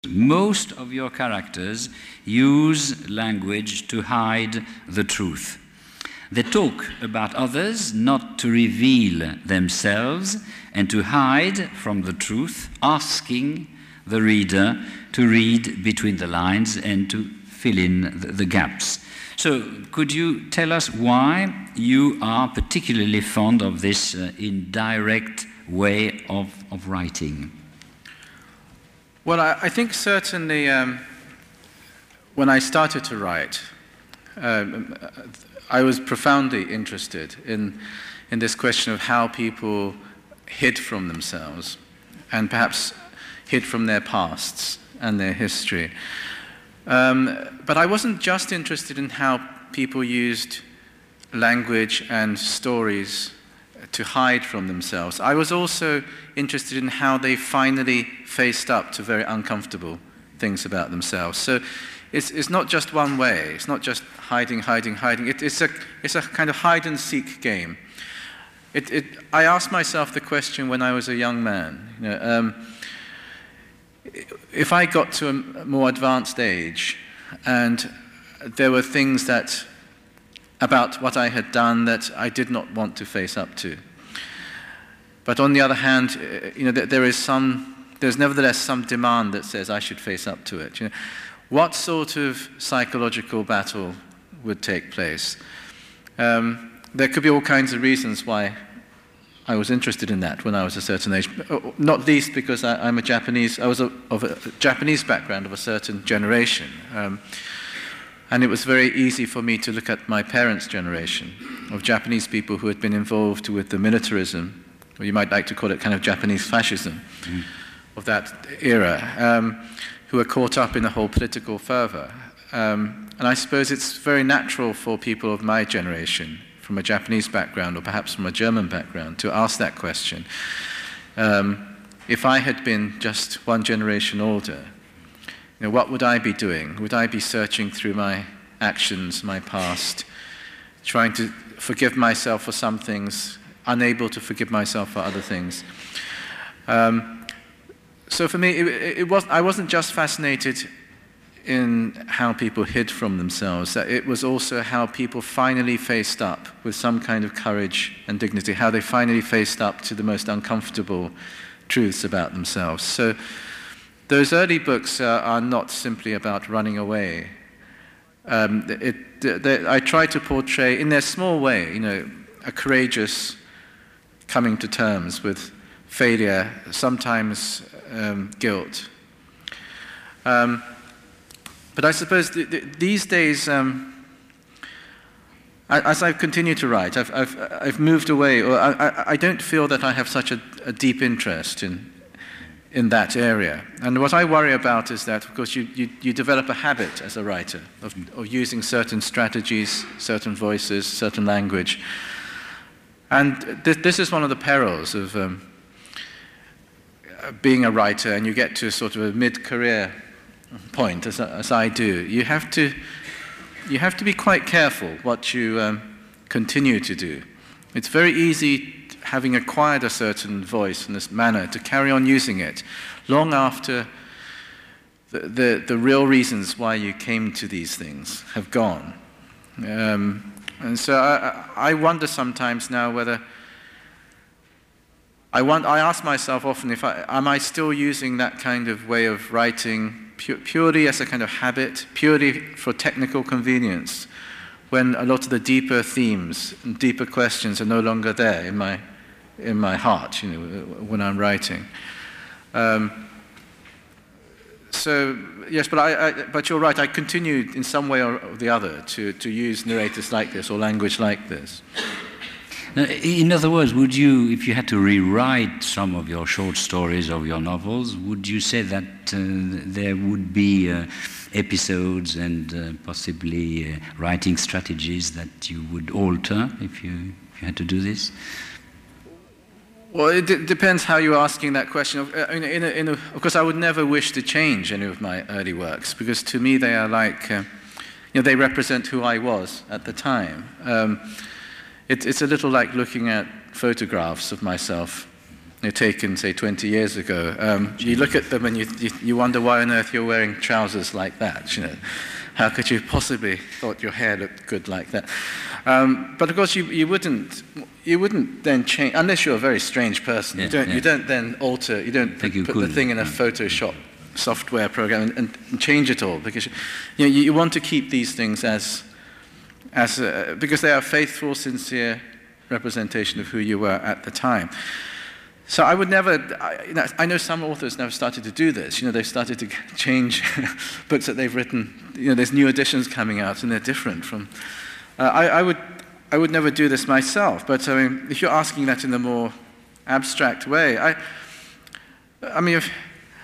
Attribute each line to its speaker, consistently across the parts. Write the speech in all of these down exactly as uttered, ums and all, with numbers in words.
Speaker 1: Most of your characters use language to hide the truth. They talk about others not to reveal themselves and to hide from the truth, asking the reader to read between the lines and to fill in the, the gaps. So could you tell us why you are particularly fond of this uh, indirect way of, of writing?
Speaker 2: Well, I, I think certainly um, when I started to write, um, I was profoundly interested in, in this question of how people hid from themselves and perhaps hid from their pasts and their history. Um, but I wasn't just interested in how people used language and stories to hide from themselves. I was also interested in how they finally faced up to very uncomfortable things about themselves. So it's, it's not just one way. It's not just hiding, hiding, hiding. It, it's, a, it's a kind of hide-and-seek game. It, it, I asked myself the question when I was a young man, you know, um, if I got to a more advanced age and there were things that about what I had done that I did not want to face up to. But on the other hand, you know, there is some, there's nevertheless some demand that says I should face up to it. You know, what sort of psychological battle would take place? Um, there could be all kinds of reasons why I was interested in that when I was a certain age, not least because I, I'm a Japanese, I was a, of a Japanese background of a certain generation. Um, And it was very easy for me to look at my parents' generation of Japanese people who had been involved with the militarism, or you might like to call it kind of Japanese fascism, mm. of that era, um, who were caught up in the whole political fervor. Um, and I suppose it's very natural for people of my generation, from a Japanese background or perhaps from a German background, to ask that question. Um, if I had been just one generation older, you know, what would I be doing? Would I be searching through my actions, my past, trying to forgive myself for some things, unable to forgive myself for other things? Um, so for me, it, it was, I wasn't just fascinated in how people hid from themselves. It was also how people finally faced up with some kind of courage and dignity, how they finally faced up to the most uncomfortable truths about themselves. So those early books uh, are not simply about running away. Um, it, they, I try to portray, in their small way, you know, a courageous coming to terms with failure, sometimes um, guilt. Um, but I suppose th th these days, um, as I've continued to write, I've, I've, I've moved away, or I, I, I don't feel that I have such a, a deep interest in in that area. And what I worry about is that, of course, you, you, you develop a habit as a writer of, of using certain strategies, certain voices, certain language. And th this is one of the perils of um, being a writer, and you get to sort of a mid-career point, as, as I do. You have to, you have to be quite careful what you um, continue to do. It's very easy, having acquired a certain voice and this manner, to carry on using it long after the, the, the real reasons why you came to these things have gone. Um, and so I, I wonder sometimes now whether, I, want, I ask myself often, if I, am I still using that kind of way of writing pu purely as a kind of habit, purely for technical convenience, when a lot of the deeper themes and deeper questions are no longer there in my in my heart, you know, when I'm writing. Um, so yes, but I, I, but you're right. I continued in some way or the other to to use narrators like this or language like this.
Speaker 1: Now, in other words, would you, if you had to rewrite some of your short stories or your novels, would you say that uh, there would be uh, episodes and uh, possibly uh, writing strategies that you would alter if you, if you had to do this?
Speaker 2: Well, it d depends how you're asking that question. I mean, in a, in a, of course, I would never wish to change any of my early works, because to me they are like, uh, you know, they represent who I was at the time. Um, it, it's a little like looking at photographs of myself you know, taken, say, twenty years ago. Um, you look at them and you, you, you wonder why on earth you're wearing trousers like that, you know. How could you possibly thought your hair looked good like that? Um, but of course, you, you wouldn't you wouldn't then change unless you're a very strange person. Yeah, you don't yeah. you don't then alter. You don't put,
Speaker 1: you
Speaker 2: put the thing in a Photoshop software program and, and, and change it all, because you know you, you want to keep these things as as a, because they are faithful, sincere representation of who you were at the time. So I would never, I, you know, I know some authors now have started to do this. You know, they've started to change books that they've written. You know, there's new editions coming out and they're different from, uh, I, I would I would never do this myself. But I mean, if you're asking that in a more abstract way, I, I mean, if,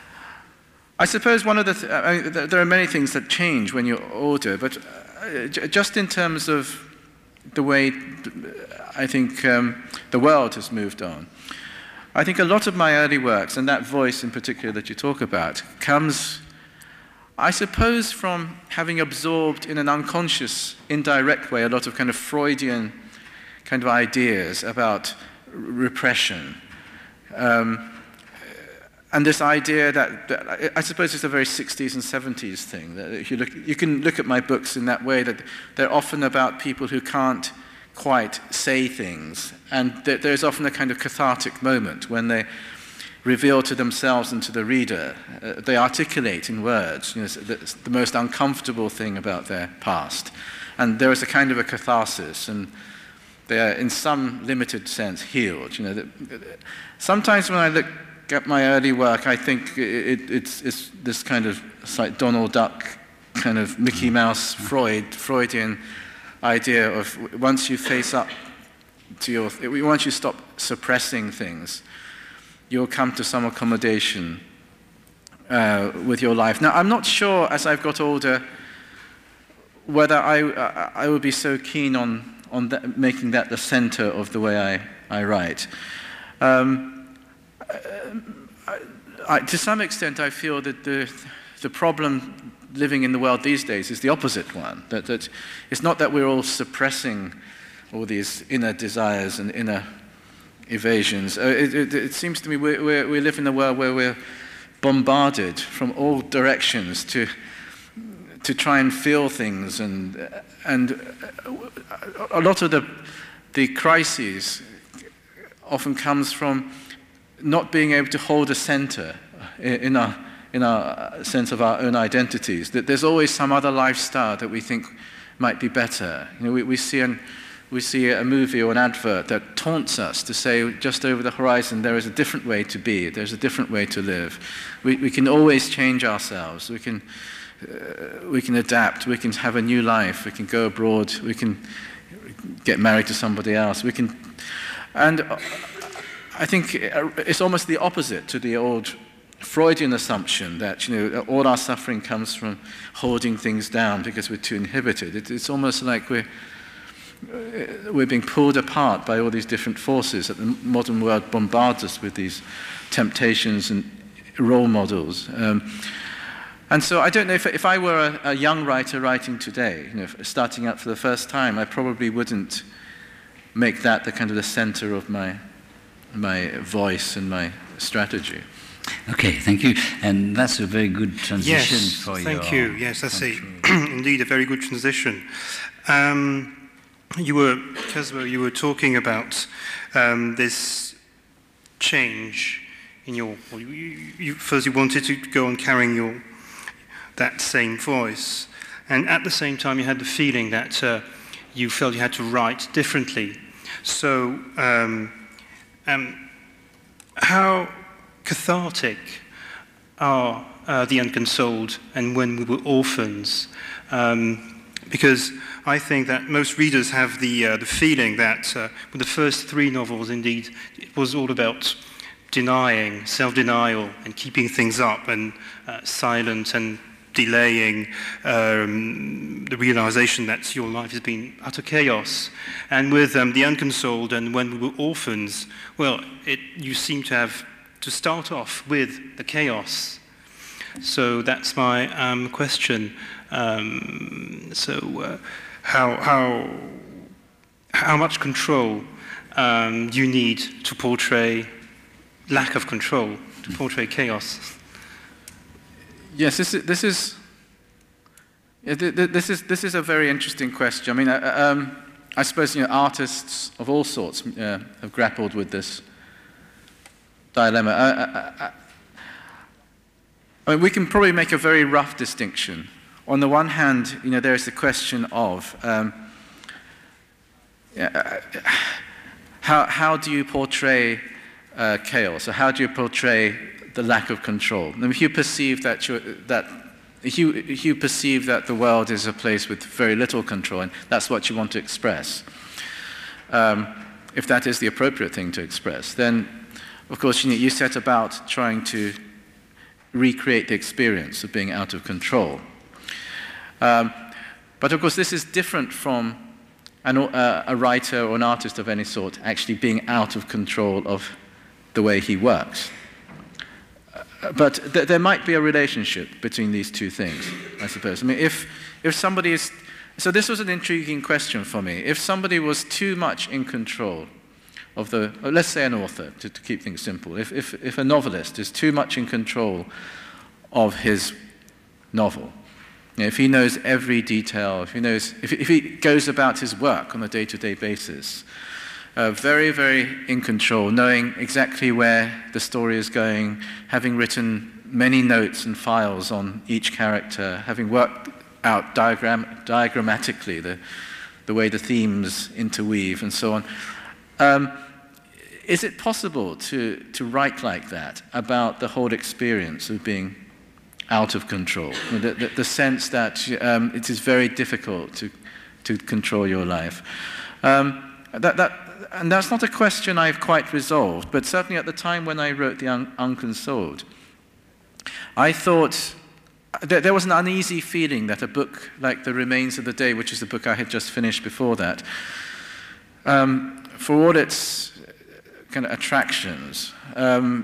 Speaker 2: I suppose one of the, th- I mean, there are many things that change when you're older, but uh, just in terms of the way I think um, the world has moved on, I think a lot of my early works, and that voice in particular that you talk about, comes, I suppose, from having absorbed in an unconscious, indirect way a lot of kind of Freudian kind of ideas about r- repression. Um, and this idea that, that, I suppose it's a very sixties and seventies thing. That if you look, you can look at my books in that way, that they're often about people who can't quite say things, and th- there's often a kind of cathartic moment when they reveal to themselves and to the reader, uh, they articulate in words, you know, the, the most uncomfortable thing about their past, and there is a kind of a catharsis, and they are in some limited sense healed. You know, the, sometimes when I look at my early work, I think it, it, it's, it's this kind of, it's like Donald Duck, kind of Mickey Mouse, Freud, Freudian idea of once you face up to your, once you stop suppressing things, you'll come to some accommodation uh, with your life. Now, I'm not sure, as I've got older, whether I I, I would be so keen on on that, making that the center of the way I I write. Um, I, I, to some extent, I feel that the the problem living in the world these days is the opposite one. That, that it's not that we're all suppressing all these inner desires and inner evasions. Uh, it, it, it seems to me we, we, we live in a world where we're bombarded from all directions to to try and feel things, and and a lot of the the crises often comes from not being able to hold a center in, in our in our sense of our own identities, that there's always some other lifestyle that we think might be better. You know, we, we see an, we see a movie or an advert that taunts us to say just over the horizon there is a different way to be, there's a different way to live. We, we can always change ourselves, we can, uh, we can adapt, we can have a new life, we can go abroad, we can get married to somebody else, we can, and I think it's almost the opposite to the old Freudian assumption that, you know, all our suffering comes from holding things down because we're too inhibited. It, it's almost like we're we're being pulled apart by all these different forces that the modern world bombards us with, these temptations and role models. Um, and so I don't know if if I were a, a young writer writing today, you know, starting out for the first time, I probably wouldn't make that the kind of the center of my my voice and my strategy.
Speaker 1: Okay, thank you. And that's a very good transition
Speaker 3: yes,
Speaker 1: for you.
Speaker 3: Thank you. Yes, that's a, indeed a very good transition. Um, you were, Casper, you were talking about um, this change in your. Well, you, you, first, you wanted to go on carrying your that same voice, and at the same time, you had the feeling that uh, you felt you had to write differently. So, um, um, how cathartic are uh, The Unconsoled and When We Were Orphans? Um, because I think that most readers have the uh, the feeling that uh, with the first three novels, indeed, it was all about denying, self-denial, and keeping things up, and uh, silent and delaying um, the realization that your life has been utter chaos. And with um, The Unconsoled and When We Were Orphans, well, it, you seem to have to start off with the chaos. So that's my um, question. Um, so uh, how how how much control um, do you need to portray lack of control to portray chaos?
Speaker 2: Yes, this is, this is, yeah, this is, this is a very interesting question. I mean, uh, um, I suppose, you know, artists of all sorts uh, have grappled with this dilemma. Uh, uh, I mean, we can probably make a very rough distinction. On the one hand, you know, there is the question of um, uh, how, how do you portray uh, chaos, or how do you portray the lack of control? And if you perceive that, you're, that if you, if you perceive that the world is a place with very little control, and that's what you want to express, um, if that is the appropriate thing to express, then, of course, you, you set about trying to recreate the experience of being out of control. Um, but, of course, this is different from an, uh, a writer or an artist of any sort actually being out of control of the way he works. But th there might be a relationship between these two things, I suppose. I mean, if, if somebody is... So this was an intriguing question for me. If somebody was too much in control of the... Let's say an author, to, to keep things simple. If, if, if a novelist is too much in control of his novel, you know, if he knows every detail, if he, knows, if, if he goes about his work on a day-to-day basis, Uh, very, very in control, knowing exactly where the story is going, having written many notes and files on each character, having worked out diagram, diagrammatically the, the way the themes interweave and so on. Um, is it possible to, to write like that about the whole experience of being out of control? The, the, the sense that um, it is very difficult to, to control your life. Um, that, that, And that's not a question I've quite resolved, but certainly at the time when I wrote The Un Unconsoled, I thought th there was an uneasy feeling that a book like The Remains of the Day, which is the book I had just finished before that, um, for all its kind of attractions, um,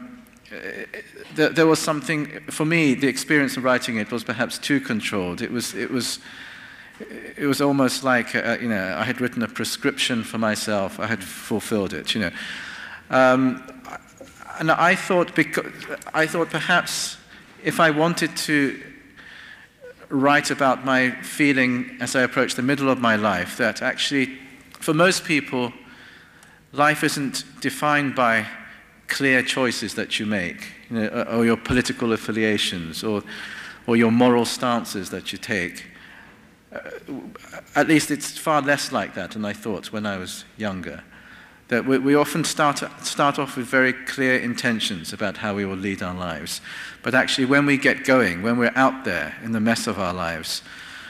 Speaker 2: th there was something, for me, the experience of writing it was perhaps too controlled. It was, it was, It was almost like, uh, you know, I had written a prescription for myself. I had fulfilled it, you know. Um, and I thought, because, I thought perhaps if I wanted to write about my feeling as I approached the middle of my life, that actually, for most people, life isn't defined by clear choices that you make, you know, or your political affiliations, or, or your moral stances that you take. Uh, at least it's far less like that than I thought when I was younger. That we, we often start, start off with very clear intentions about how we will lead our lives. But actually when we get going, when we're out there in the mess of our lives,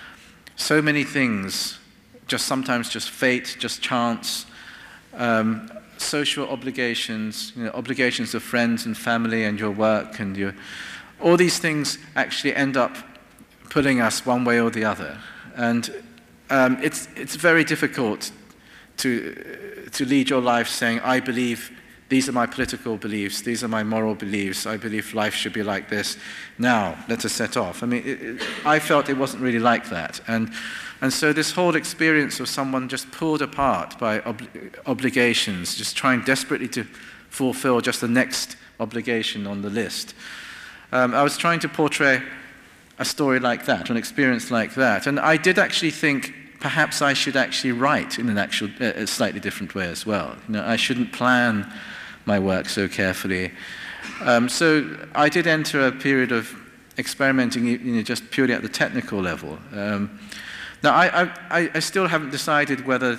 Speaker 2: so many things, just sometimes just fate, just chance, um, social obligations, you know, obligations of friends and family and your work and your... All these things actually end up pulling us one way or the other. And um, it's, it's very difficult to, to lead your life saying, I believe these are my political beliefs, these are my moral beliefs, I believe life should be like this. Now, let us set off. I mean, it, it, I felt it wasn't really like that. And, and so this whole experience of someone just pulled apart by ob obligations, just trying desperately to fulfill just the next obligation on the list. Um, I was trying to portray a story like that, an experience like that. And I did actually think perhaps I should actually write in an actual, uh, a slightly different way as well. You know, I shouldn't plan my work so carefully. Um, so I did enter a period of experimenting, you know, just purely at the technical level. Um, now, I, I, I still haven't decided whether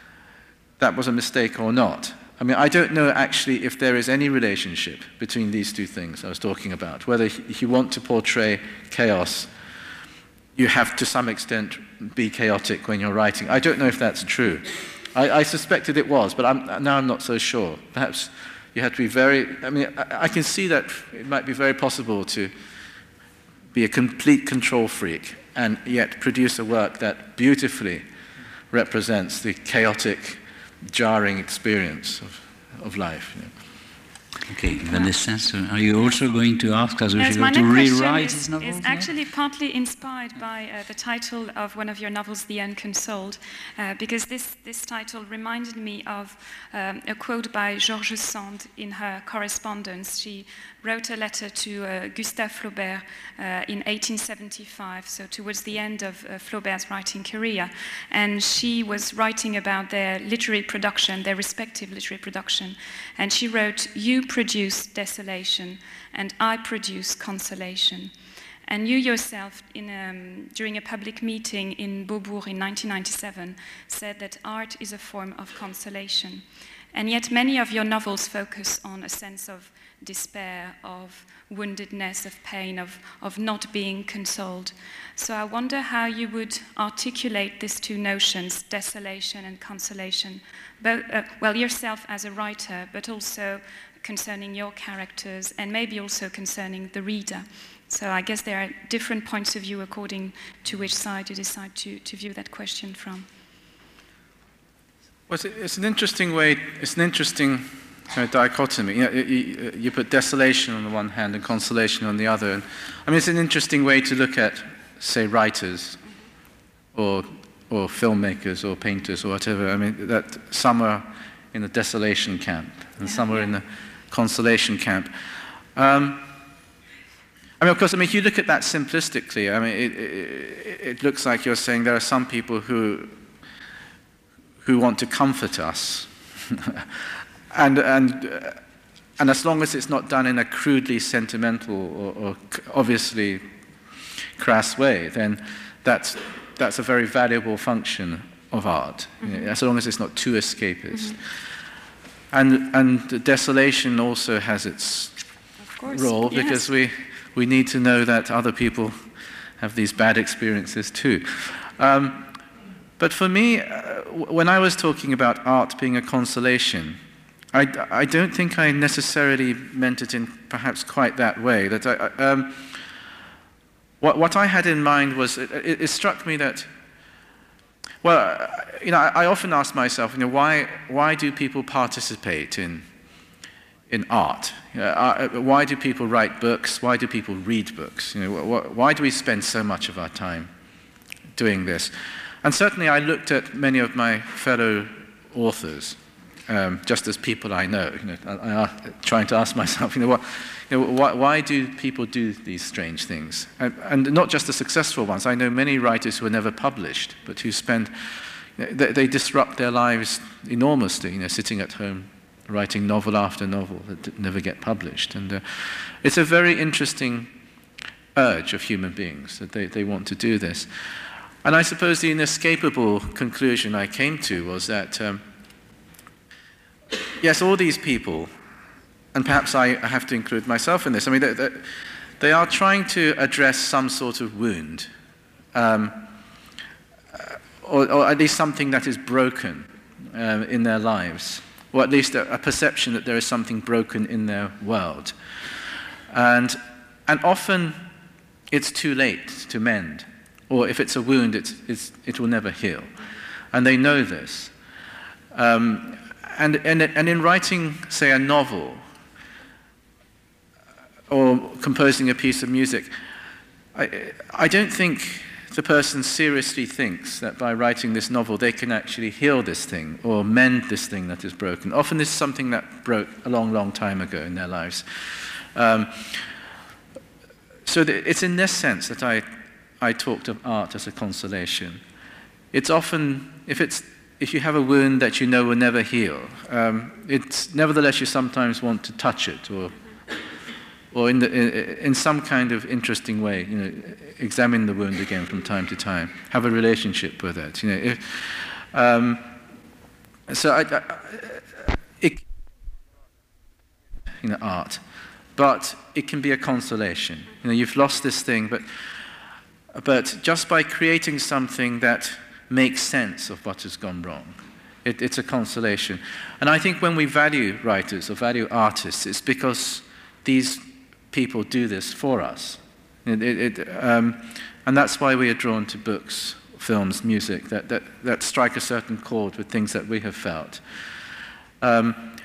Speaker 2: that was a mistake or not. I mean, I don't know actually if there is any relationship between these two things I was talking about. Whether if you want to portray chaos, you have to some extent be chaotic when you're writing. I don't know if that's true. I, I suspected it was, but I'm, now I'm not so sure. Perhaps you have to be very... I mean, I, I can see that it might be very possible to be a complete control freak and yet produce a work that beautifully represents the chaotic, jarring experience of, of life. You know.
Speaker 1: Okay, Vanessa, so are you also going to ask us
Speaker 4: yes,
Speaker 1: if
Speaker 4: my
Speaker 1: you're going to
Speaker 4: next question
Speaker 1: rewrite
Speaker 4: is,
Speaker 1: his novel?
Speaker 4: is actually partly inspired by uh, the title of one of your novels, The Unconsoled, uh, because this, this title reminded me of um, a quote by George Sand in her correspondence. She wrote a letter to uh, Gustave Flaubert uh, in eighteen seventy-five, so towards the end of uh, Flaubert's writing career. And she was writing about their literary production, their respective literary production. And she wrote, "You produce desolation, and I produce consolation." And you yourself, in, um, during a public meeting in Beaubourg in nineteen ninety-seven, said that art is a form of consolation. And yet many of your novels focus on a sense of despair, of woundedness, of pain, of, of not being consoled. So I wonder how you would articulate these two notions, desolation and consolation, both, uh, well, yourself as a writer, but also concerning your characters, and maybe also concerning the reader. So I guess there are different points of view according to which side you decide to, to view that question from.
Speaker 2: Well, it's an interesting way, it's an interesting uh, dichotomy. You know, you, you put desolation on the one hand and consolation on the other. And, I mean, it's an interesting way to look at, say, writers or, or filmmakers or painters or whatever. I mean, that some are in the desolation camp and
Speaker 4: Yeah,
Speaker 2: some are
Speaker 4: yeah.
Speaker 2: in the consolation camp. Um, I mean, of course, I mean, if you look at that simplistically, I mean, it, it, it looks like you're saying there are some people who who want to comfort us. and, and, uh, and as long as it's not done in a crudely sentimental or, or obviously crass way, then that's, that's a very valuable function of art, mm-hmm. you know, as long as it's not too escapist. Mm-hmm. And, and desolation also has its
Speaker 4: Of course,
Speaker 2: role,
Speaker 4: yes.
Speaker 2: because we, we need to know that other people have these bad experiences too. Um, But for me, uh, when I was talking about art being a consolation, I, I don't think I necessarily meant it in perhaps quite that way. That I, um, what, what I had in mind was, it, it, it struck me that, well, you know, I, I often ask myself, you know, why, why do people participate in, in art? You know, uh, why do people write books? Why do people read books? You know, wh why do we spend so much of our time doing this? And certainly I looked at many of my fellow authors, um, just as people I know, you know, I, I, trying to ask myself, you know, what, you know why, why do people do these strange things? And, and not just the successful ones. I know many writers who are never published, but who spend, you know, they, they disrupt their lives enormously, you know, sitting at home writing novel after novel that never get published. And uh, it's a very interesting urge of human beings that they, they want to do this. And I suppose the inescapable conclusion I came to was that, um, yes, all these people, and perhaps I have to include myself in this, I mean, they, they, they are trying to address some sort of wound, um, or, or at least something that is broken um, in their lives, or at least a, a perception that there is something broken in their world. And, and often it's too late to mend. Or if it's a wound, it's, it's, it will never heal. And they know this. Um, and, and, and in writing, say, a novel, or composing a piece of music, I, I don't think the person seriously thinks that by writing this novel, they can actually heal this thing, or mend this thing that is broken. Often this is something that broke a long, long time ago in their lives. Um, so th it's in this sense that I I talked of art as a consolation. It's often, if, it's, if you have a wound that you know will never heal, um, it's, nevertheless you sometimes want to touch it, or, or in, the, in, in some kind of interesting way, you know, examine the wound again from time to time, have a relationship with it. You know, if, um, so I, I, it, you know, art, but it can be a consolation. You know, you've lost this thing, but But just by creating something that makes sense of what has gone wrong, it, it's a consolation. And I think when we value writers or value artists, it's because these people do this for us. It, it, it, um, and that's why we are drawn to books, films, music, that, that, that strike a certain chord with things that we have felt. Um,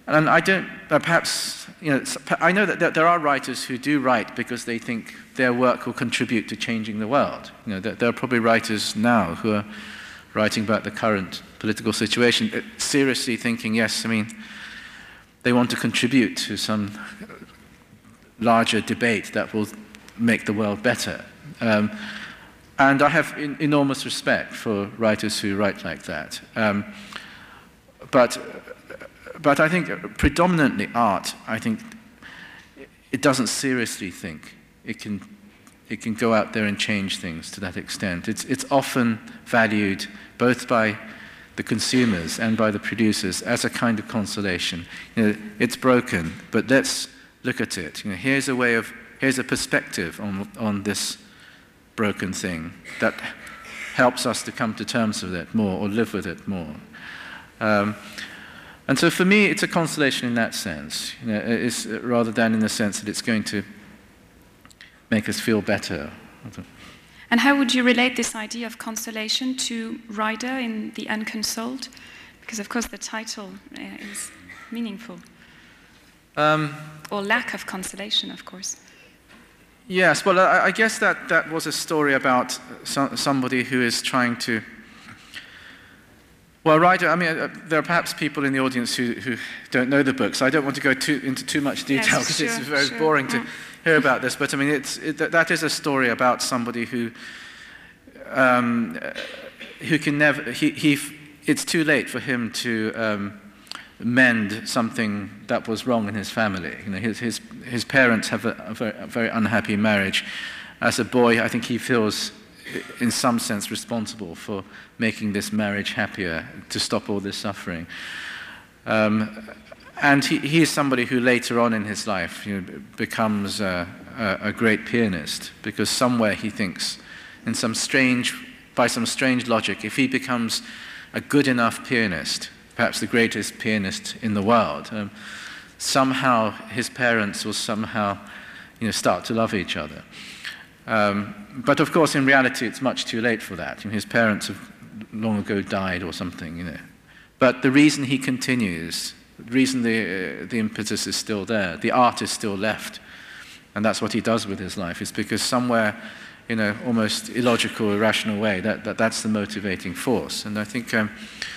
Speaker 2: And I don't, perhaps, you know, I know that there are writers who do write because they think their work will contribute to changing the world. You know, there are probably writers now who are writing about the current political situation, seriously thinking, yes, I mean, they want to contribute to some larger debate that will make the world better. Um, and I have in, enormous respect for writers who write like that. Um, but, but I think predominantly art, I think it doesn't seriously think it can, it can go out there and change things to that extent. It's, it's often valued both by the consumers and by the producers as a kind of consolation. You know, it's broken, but let's look at it. You know, here's a way of, here's a perspective on, on this broken thing that helps us to come to terms with it more or live with it more. Um, and so for me, it's a consolation in that sense, you know, it's, rather than in the sense that it's going to make us feel better.
Speaker 4: And how would you relate this idea of consolation to Ryder in The Unconsoled? Because, of course, the title uh, is meaningful. Um, or lack of consolation, of course.
Speaker 2: Yes, well, I, I guess that, that was a story about so, somebody who is trying to... Well, Ryder, I mean, uh, there are perhaps people in the audience who, who don't know the book, so I don't want to go too, into too much detail because yes, sure, it's very sure. boring to... Mm. hear about this, but I mean, it's, it, that is a story about somebody who, um, who can never, he, he, it's too late for him to um, mend something that was wrong in his family. You know, his, his, his parents have a, a, very, a very unhappy marriage. As a boy, I think he feels, in some sense, responsible for making this marriage happier, to stop all this suffering. Um, And he, he is somebody who later on in his life, you know, becomes a, a, a great pianist, because somewhere he thinks, in some strange, by some strange logic, if he becomes a good enough pianist, perhaps the greatest pianist in the world, um, somehow his parents will somehow, you know, start to love each other. Um, but of course, in reality, it's much too late for that. You know, his parents have long ago died or something, you know. But the reason he continues, the reason the, uh, the impetus is still there, the art is still left, and that's what he does with his life, is because somewhere, in an almost illogical, irrational way, that, that, that's the motivating force. And I think, um,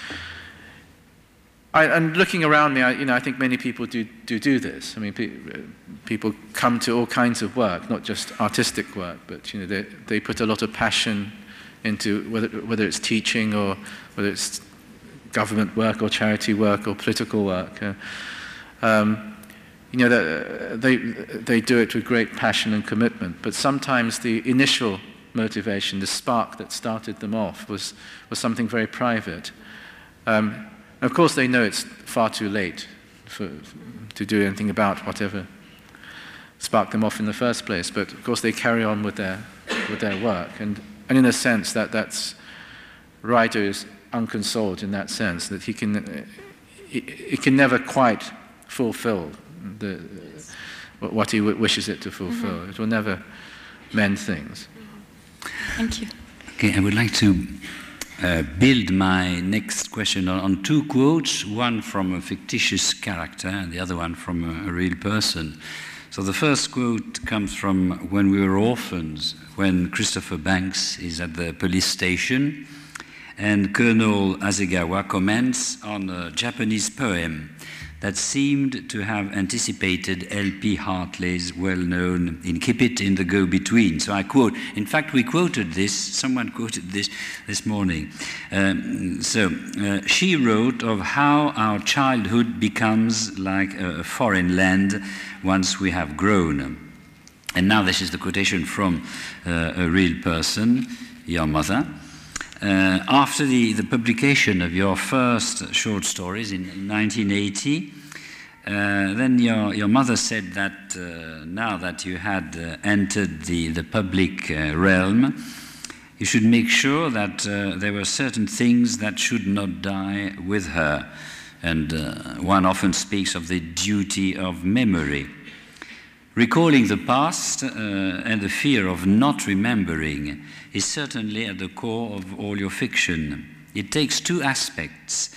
Speaker 2: I, and looking around me, I, you know, I think many people do do, do this. I mean, pe people come to all kinds of work, not just artistic work, but you know, they, they put a lot of passion into whether, whether it's teaching or whether it's government work or charity work or political work. Uh, um, you know, they, they do it with great passion and commitment, but sometimes the initial motivation, the spark that started them off, was, was something very private. Um, of course, they know it's far too late for, to do anything about whatever sparked them off in the first place, but of course they carry on with their, with their work. And, and in a sense, that, that's Ryder is unconsoled in that sense, that he can, it, it can never quite fulfill the, what he wishes it to fulfill. Mm-hmm. It will never mend things.
Speaker 4: Thank you.
Speaker 1: Okay, I would like to uh, build my next question on, on two quotes, one from a fictitious character and the other one from a, a real person. So the first quote comes from When We Were Orphans, when Christopher Banks is at the police station, and Colonel Hasegawa comments on a Japanese poem that seemed to have anticipated L P Hartley's well-known In Keep It in the Go-Between. So I quote, in fact, we quoted this, someone quoted this this morning. Um, so, uh, she wrote of how our childhood becomes like a, a foreign land once we have grown. And now this is the quotation from uh, a real person, your mother. Uh, after the, the publication of your first short stories in nineteen eighty, uh, then your, your mother said that uh, now that you had uh, entered the, the public uh, realm, you should make sure that uh, there were certain things that should not die with her. And uh, one often speaks of the duty of memory. Recalling the past uh, and the fear of not remembering is certainly at the core of all your fiction. It takes two aspects.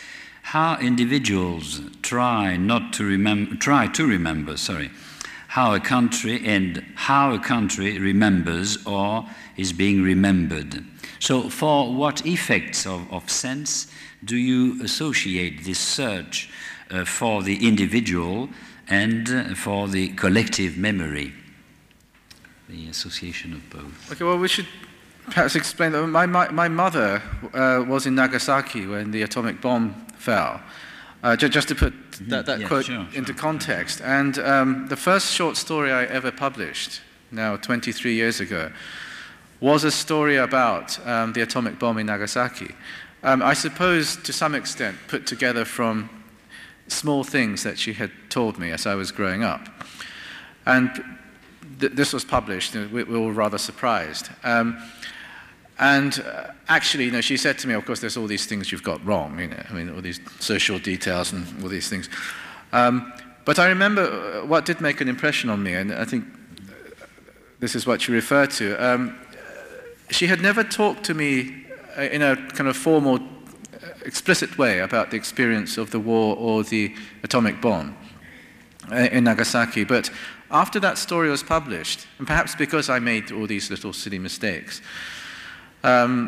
Speaker 1: how individuals try not to remember, try to remember, sorry, how a country and how a country remembers or is being remembered. So for what effects of, of sense do you associate this search uh, for the individual and uh, for the collective memory? The association of both.
Speaker 2: Okay, well, we should perhaps explain that my, my, my mother uh, was in Nagasaki when the atomic bomb fell. Uh, ju- just to put mm-hmm. that, that
Speaker 1: yeah,
Speaker 2: quote
Speaker 1: sure,
Speaker 2: into
Speaker 1: sure.
Speaker 2: context. And um, the first short story I ever published, now twenty-three years ago, was a story about um, the atomic bomb in Nagasaki. Um, I suppose, to some extent, put together from small things that she had told me as I was growing up. And th- this was published, and we, we were rather surprised. Um, And uh, actually, you know, she said to me, of course, there's all these things you've got wrong, you know, I mean, all these social details and all these things. Um, but I remember what did make an impression on me, and I think this is what you referred to. Um, she had never talked to me in a kind of formal, explicit way about the experience of the war or the atomic bomb in Nagasaki. But after that story was published, and perhaps because I made all these little silly mistakes, Um,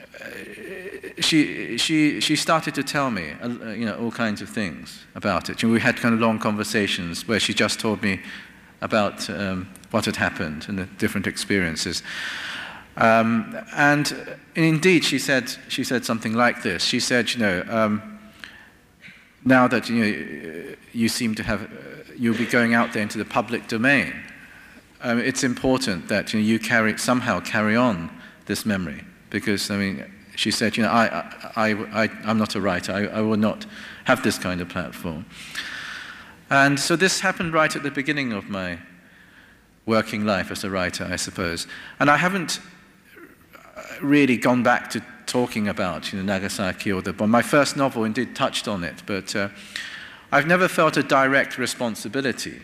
Speaker 2: she, she, she started to tell me, uh, you know, all kinds of things about it. And we had kind of long conversations where she just told me about um, what had happened and the different experiences. Um, and indeed, she said, she said something like this. She said, you know, um, now that you know, you seem to have, uh, you'll be going out there into the public domain, um, it's important that you know, you carry somehow carry on this memory, because I mean, she said, you know, I, I, I, I'm not a writer. I, I will not have this kind of platform. And so this happened right at the beginning of my working life as a writer, I suppose. And I haven't really gone back to talking about, you know, Nagasaki or the bomb. My first novel indeed touched on it, but uh, I've never felt a direct responsibility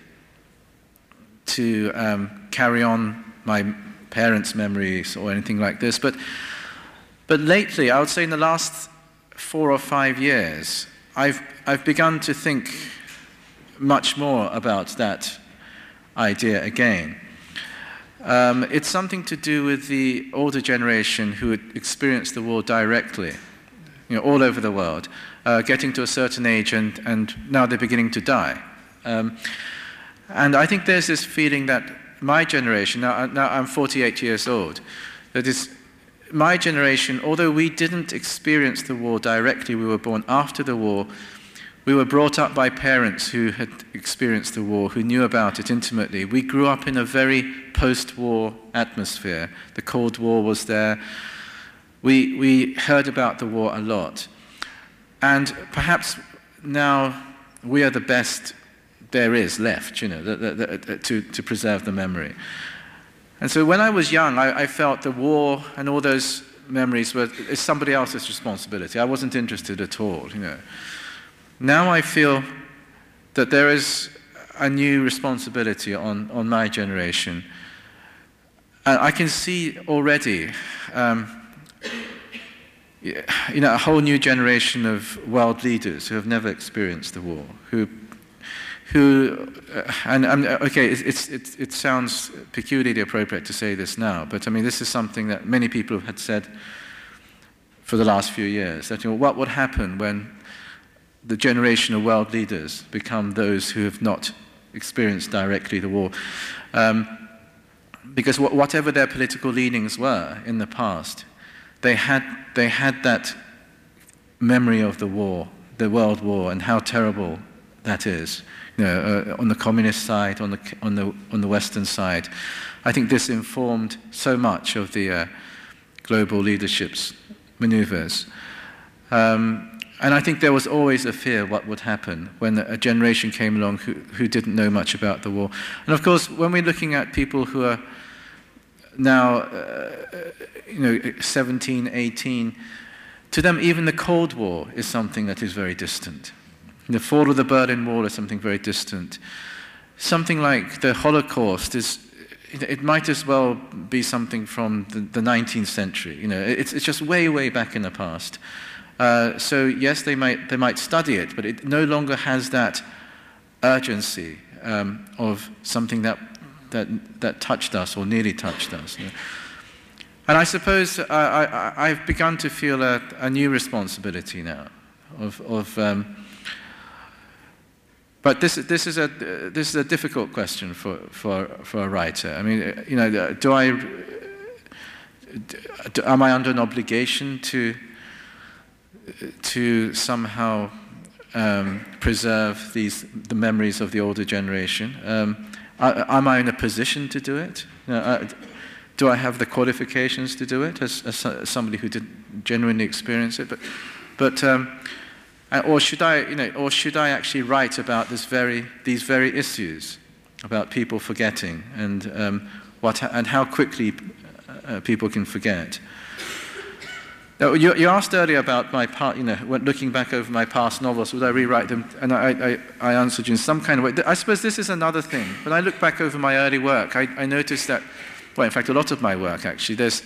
Speaker 2: to um, carry on my parents' memories or anything like this. But, but lately, I would say in the last four or five years, I've, I've begun to think much more about that idea again. Um, it's something to do with the older generation who had experienced the war directly, you know, all over the world, uh, getting to a certain age and, and now they're beginning to die. Um, and I think there's this feeling that my generation, now, now I'm forty-eight years old, that is, my generation, although we didn't experience the war directly, we were born after the war, we were brought up by parents who had experienced the war, who knew about it intimately. We grew up in a very post-war atmosphere. The Cold War was there. We, we heard about the war a lot. And perhaps now we are the best there is left, you know, the, the, the, to, to preserve the memory. And so when I was young, I, I felt the war and all those memories were it's somebody else's responsibility. I wasn't interested at all, you know. Now I feel that there is a new responsibility on, on my generation. And I can see already, um, you know, a whole new generation of world leaders who have never experienced the war, who who, uh, and, and okay, it, it's, it, it sounds peculiarly appropriate to say this now, but I mean, this is something that many people had said for the last few years, that, you know, what would happen when the generation of world leaders become those who have not experienced directly the war? Um, because wh- whatever their political leanings were in the past, they had, they had that memory of the war, the World War, and how terrible that is. You know, uh, on the communist side, on the on the on the Western side, I think this informed so much of the uh, global leadership's maneuvers, um, and I think there was always a fear what would happen when a generation came along who who didn't know much about the war. And of course, when we're looking at people who are now, uh, you know, seventeen, eighteen, to them even the Cold War is something that is very distant. The fall of the Berlin Wall is something very distant. Something like the Holocaust is, it might as well be something from the, the nineteenth century. You know, it's, it's just way, way back in the past. Uh, so yes, they might, they might study it, but it no longer has that urgency um, of something that, that, that touched us or nearly touched us. You know? And I suppose I, I, I've begun to feel a, a new responsibility now of, of um, but this, this, is a, this is a difficult question for, for, for a writer. I mean, you know, do I, do, am I under an obligation to, to somehow um, preserve these, the memories of the older generation? Um, I, am I in a position to do it? You know, I, do I have the qualifications to do it as, as somebody who did genuinely experience it? But, but um, or should I, you know, or should I actually write about this very, these very issues about people forgetting and um, what and how quickly uh, people can forget? Now, you, you asked earlier about my part, you know, when looking back over my past novels, would I rewrite them? And I, I, I answered you in some kind of way. I suppose this is another thing. When I look back over my early work, I, I noticed that, well, in fact, a lot of my work, actually, there's,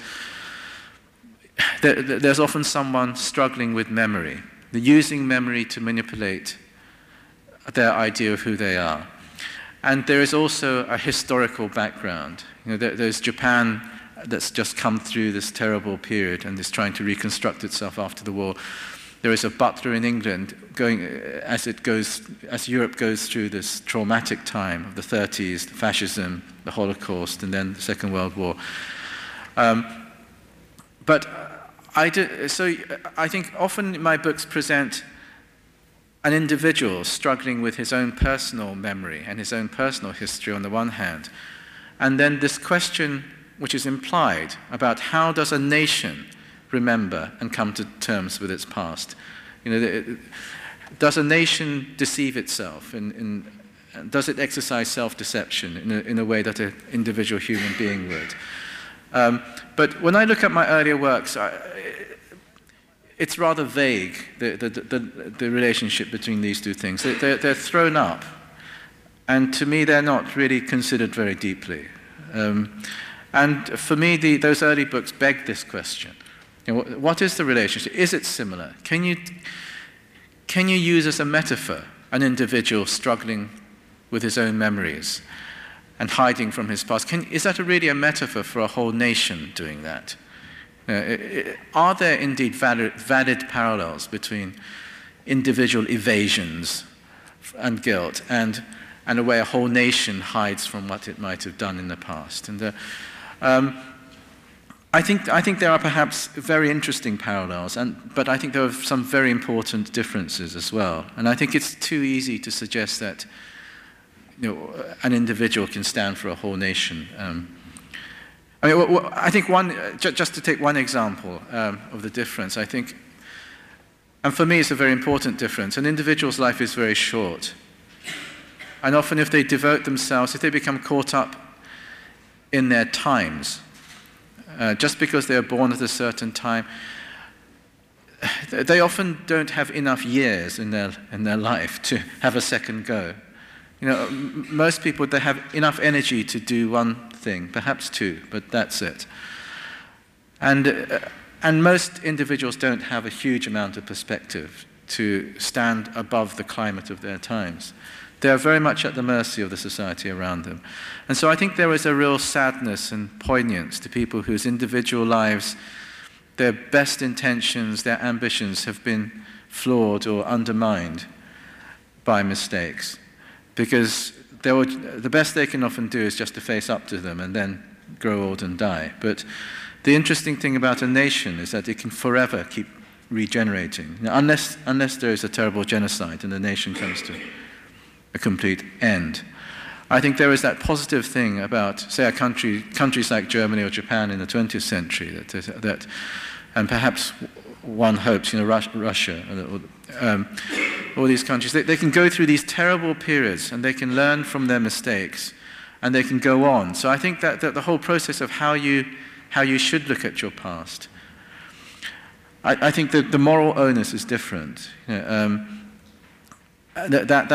Speaker 2: there, there's often someone struggling with memory. They're using memory to manipulate their idea of who they are. And there is also a historical background. You know, there, there's Japan that's just come through this terrible period and is trying to reconstruct itself after the war. There is a butler in England going as it goes, as Europe goes through this traumatic time of the thirties, the fascism, the Holocaust, and then the Second World War. Um, but I do, so I think often my books present an individual struggling with his own personal memory and his own personal history on the one hand, and then this question which is implied about how does a nation remember and come to terms with its past. You know, it, does a nation deceive itself? In, in, does it exercise self-deception in a, in a way that an individual human being would? Um, but when I look at my earlier works, I, it's rather vague, the, the, the, the relationship between these two things. They're, they're thrown up, and to me they're not really considered very deeply. Um, and for me, the, those early books beg this question. You know, what is the relationship? Is it similar? Can you, can you use as a metaphor an individual struggling with his own memories and hiding from his past? Can, is that a really a metaphor for a whole nation doing that? Uh, it, it, are there indeed valid, valid parallels between individual evasions and guilt and, and a way a whole nation hides from what it might have done in the past? And uh, um, I think, I think there are perhaps very interesting parallels, and, but I think there are some very important differences as well. And I think it's too easy to suggest that, you know, an individual can stand for a whole nation. Um, I mean, I think one, just to take one example um, of the difference, I think, and for me it's a very important difference, an individual's life is very short. And often if they devote themselves, if they become caught up in their times, Uh, just because they are born at a certain time, they often don't have enough years in their, in their life to have a second go. You know, m most people, they have enough energy to do one thing, perhaps two, but that's it. And, uh, and most individuals don't have a huge amount of perspective to stand above the climate of their times. They are very much at the mercy of the society around them. And so I think there is a real sadness and poignance to people whose individual lives, their best intentions, their ambitions have been flawed or undermined by mistakes. Because they would, the best they can often do is just to face up to them and then grow old and die. But the interesting thing about a nation is that it can forever keep regenerating. Now, unless, unless there is a terrible genocide and the nation comes to a complete end. I think there is that positive thing about, say, a country, countries like Germany or Japan in the twentieth century, that, that and perhaps one hopes, you know, Russia, um, all these countries, they, they can go through these terrible periods and they can learn from their mistakes and they can go on. So I think that, that the whole process of how you, how you should look at your past, I, I think that the moral onus is different. You know, um, that, that, that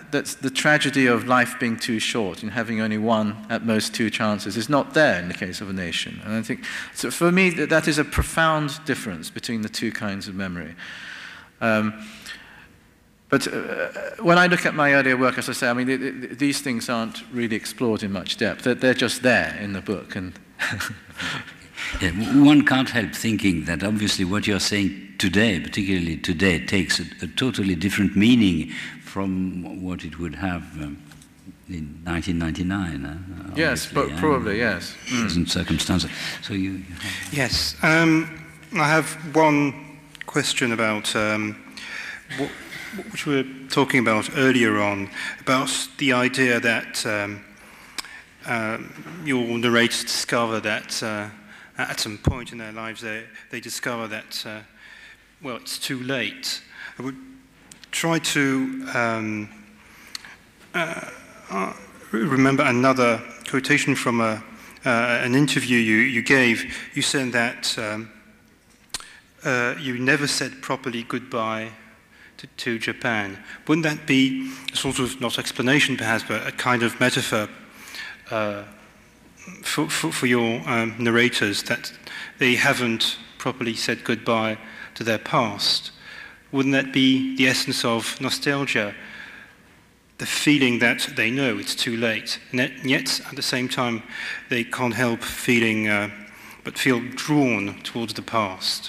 Speaker 2: that's the tragedy of life being too short and having only one, at most two chances, is not there in the case of a nation. And I think, so for me, that, that is a profound difference between the two kinds of memory. Um, but uh, when I look at my earlier work, as I say, I mean, it, it, these things aren't really explored in much depth. They're, they're just there in the book. And
Speaker 1: yeah, one can't help thinking that obviously what you're saying today, particularly today, takes a, a totally different meaning from what it would have um, in nineteen ninety-nine. Uh,
Speaker 2: yes, but
Speaker 1: uh,
Speaker 2: probably, yes.
Speaker 1: Present mm. circumstances. So you, you have...
Speaker 3: Yes, um, I have one question about um, what, which we were talking about earlier on, about the idea that um, uh, your narrators discover that uh, at some point in their lives they, they discover that, uh, well, it's too late. I would try to um, uh, uh, remember another quotation from a, uh, an interview you, you gave. You said that um, uh, you never said properly goodbye to, to Japan. Wouldn't that be a sort of, not explanation perhaps, but a kind of metaphor uh, for, for, for your um, narrators, that they haven't properly said goodbye to their past? Wouldn't that be the essence of nostalgia? The feeling that they know it's too late, and yet at the same time they can't help feeling, uh, but feel drawn towards the past.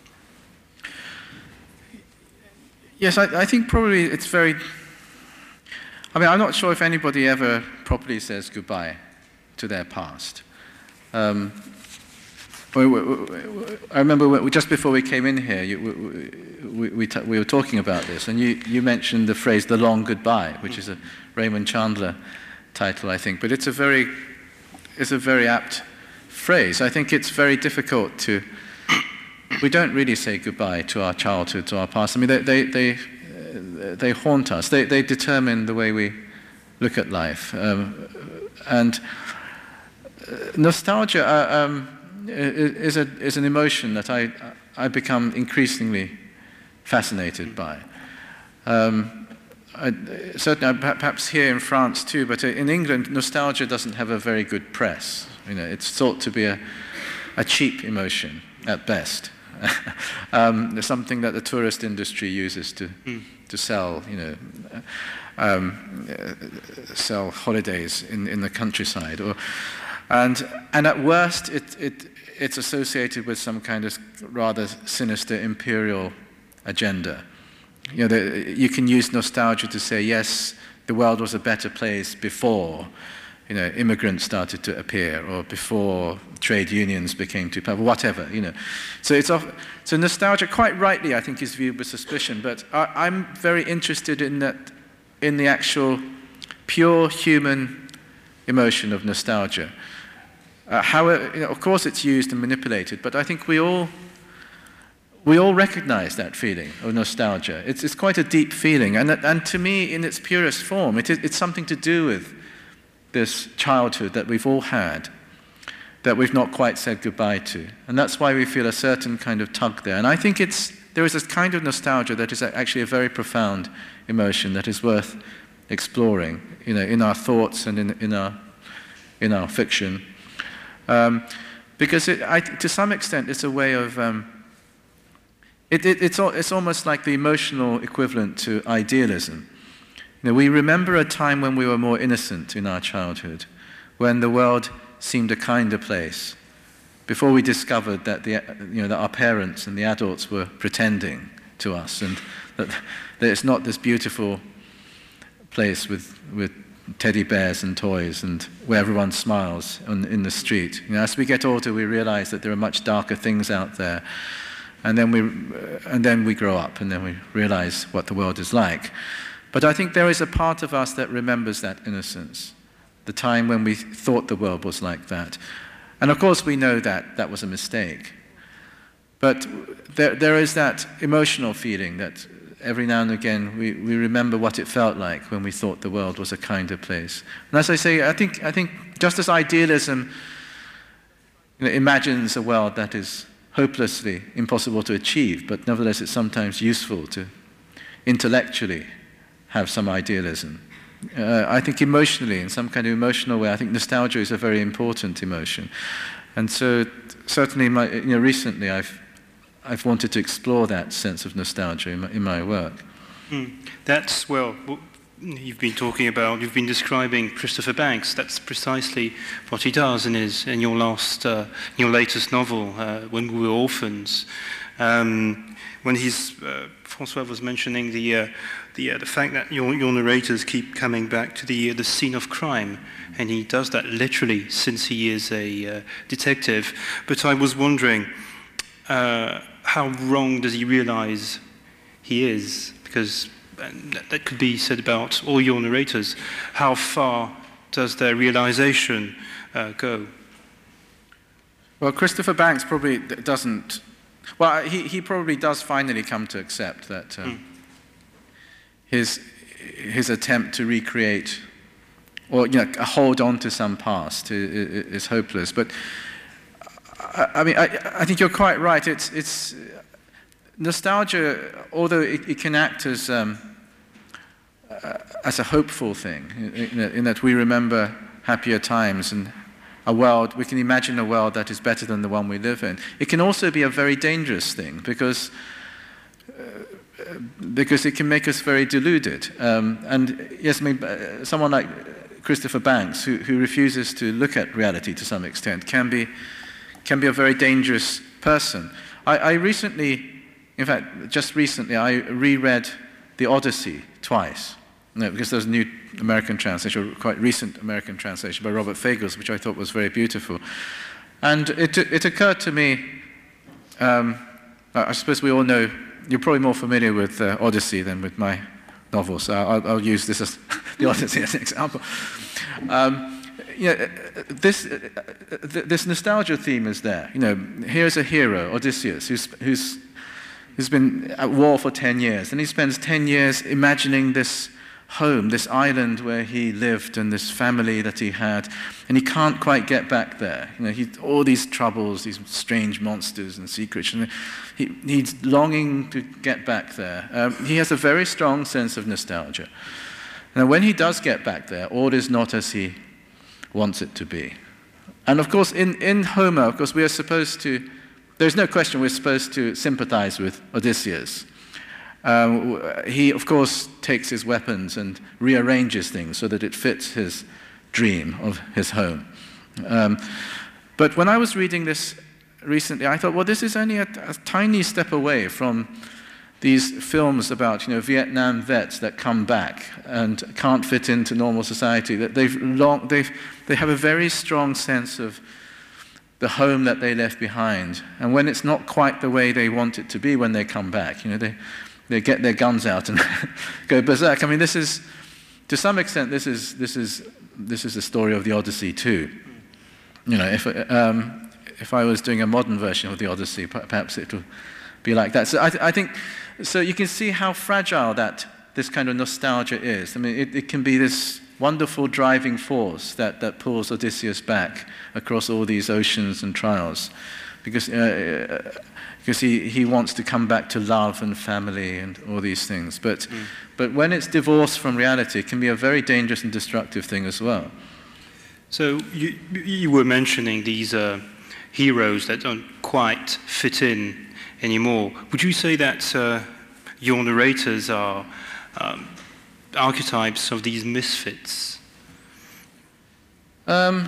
Speaker 2: Yes, I, I think probably it's very... I mean, I'm not sure if anybody ever properly says goodbye to their past. Um, we, we, we, I remember we, just before we came in here, you, we, we, we, t we were talking about this, and you, you mentioned the phrase "the long goodbye," which is a Raymond Chandler title, I think. But it's a very, it's a very apt phrase. I think it's very difficult to... We don't really say goodbye to our childhood, to our past. I mean, they, they, they, uh, they haunt us. They, they determine the way we look at life. Um, and uh, nostalgia uh, um, is, a, is an emotion that I, I become increasingly fascinated by. Um, I, certainly, perhaps here in France too, but in England, nostalgia doesn't have a very good press. You know, it's thought to be a, a cheap emotion at best. um, there's something that the tourist industry uses to mm. to sell, you know, um, uh, sell holidays in, in the countryside, or and and at worst it it it's associated with some kind of rather sinister imperial agenda. You know, the, you can use nostalgia to say, yes, the world was a better place before, you know, immigrants started to appear, or before trade unions became too powerful, whatever, you know. So it's off, so nostalgia, quite rightly, I think, is viewed with suspicion. But I, I'm very interested in that, in the actual pure human emotion of nostalgia. Uh, however, you know, of course, it's used and manipulated, but I think we all we all recognize that feeling of nostalgia. It's it's quite a deep feeling, and and to me, in its purest form, it is, it's something to do with this childhood that we've all had, that we've not quite said goodbye to. And that's why we feel a certain kind of tug there. And I think it's, there is this kind of nostalgia that is actually a very profound emotion that is worth exploring, you know, in our thoughts and in, in, our, in our fiction. Um, because it, I, to some extent it's a way of, um, it, it, it's, it's almost like the emotional equivalent to idealism. You know, we remember a time when we were more innocent in our childhood, when the world seemed a kinder place, before we discovered that, the, you know, that our parents and the adults were pretending to us, and that, that it's not this beautiful place with, with teddy bears and toys and where everyone smiles on, in the street. You know, as we get older, we realize that there are much darker things out there, and then we, and then we grow up, and then we realize what the world is like. But I think there is a part of us that remembers that innocence, the time when we thought the world was like that. And of course we know that that was a mistake. But there, there is that emotional feeling that every now and again we, we remember what it felt like when we thought the world was a kinder place. And as I say, I think, I think just as idealism, you know, imagines a world that is hopelessly impossible to achieve, but nevertheless it's sometimes useful to intellectually have some idealism. Uh, I think emotionally, in some kind of emotional way, I think nostalgia is a very important emotion. And so certainly my, you know, recently I've, I've wanted to explore that sense of nostalgia in my, in my work.
Speaker 3: Mm. That's, well, you've been talking about, you've been describing Christopher Banks. That's precisely what he does in his, in your last, uh, in your latest novel, uh, When We Were Orphans. Um, when he's, uh, François was mentioning the, uh, the, uh, the fact that your, your narrators keep coming back to the, uh, the scene of crime, and he does that literally since he is a uh, detective. But I was wondering, uh, how wrong does he realize he is? Because that, that could be said about all your narrators. How far does their realization uh, go?
Speaker 2: Well, Christopher Banks probably doesn't. Well, he, he probably does finally come to accept that um, mm. his his attempt to recreate or you know hold on to some past is, is hopeless. But I, I mean, I, I think you're quite right. It's it's nostalgia, although it, it can act as um, uh, as a hopeful thing, in, in that we remember happier times and a world, we can imagine a world that is better than the one we live in. It can also be a very dangerous thing because uh, because it can make us very deluded. Um, and yes, I mean, uh, someone like Christopher Banks, who, who refuses to look at reality to some extent, can be can be a very dangerous person. I, I recently, in fact, just recently, I reread The Odyssey twice. No, because there's a new American translation, or quite recent American translation by Robert Fagles, which I thought was very beautiful. And it, it occurred to me, um, I suppose we all know, you're probably more familiar with uh, Odyssey than with my novel, so I'll, I'll use this as the Odyssey as an example. Um, you know, this, uh, this nostalgia theme is there. You know, here's a hero, Odysseus, who's, who's, who's been at war for ten years, and he spends ten years imagining this home, this island where he lived and this family that he had, and he can't quite get back there. You know, he, all these troubles, these strange monsters and secrets, and he, he's longing to get back there. Um, he has a very strong sense of nostalgia. Now, when he does get back there, all is not as he wants it to be. And of course, in, in Homer, of course, we are supposed to, there's no question we're supposed to sympathize with Odysseus. Um, he, of course, takes his weapons and rearranges things so that it fits his dream of his home. Um, but when I was reading this recently, I thought, well, this is only a, a tiny step away from these films about, you know, Vietnam vets that come back and can't fit into normal society. That they've long, they've, they have a very strong sense of the home that they left behind, and when it's not quite the way they want it to be when they come back, you know, they. They get their guns out and go berserk. I mean, this is, to some extent, this is this is this is the story of the Odyssey too. You know, if um, if I was doing a modern version of the Odyssey, perhaps it would be like that. So I, th- I think, so you can see how fragile that this kind of nostalgia is. I mean, it, it can be this wonderful driving force that that pulls Odysseus back across all these oceans and trials, because. Uh, Because he, he wants to come back to love and family and all these things. But, mm. but when it's divorced from reality, it can be a very dangerous and destructive thing as well.
Speaker 3: So you, you were mentioning these uh, heroes that don't quite fit in anymore. Would you say that uh, your narrators are um, archetypes of these misfits?
Speaker 2: Um...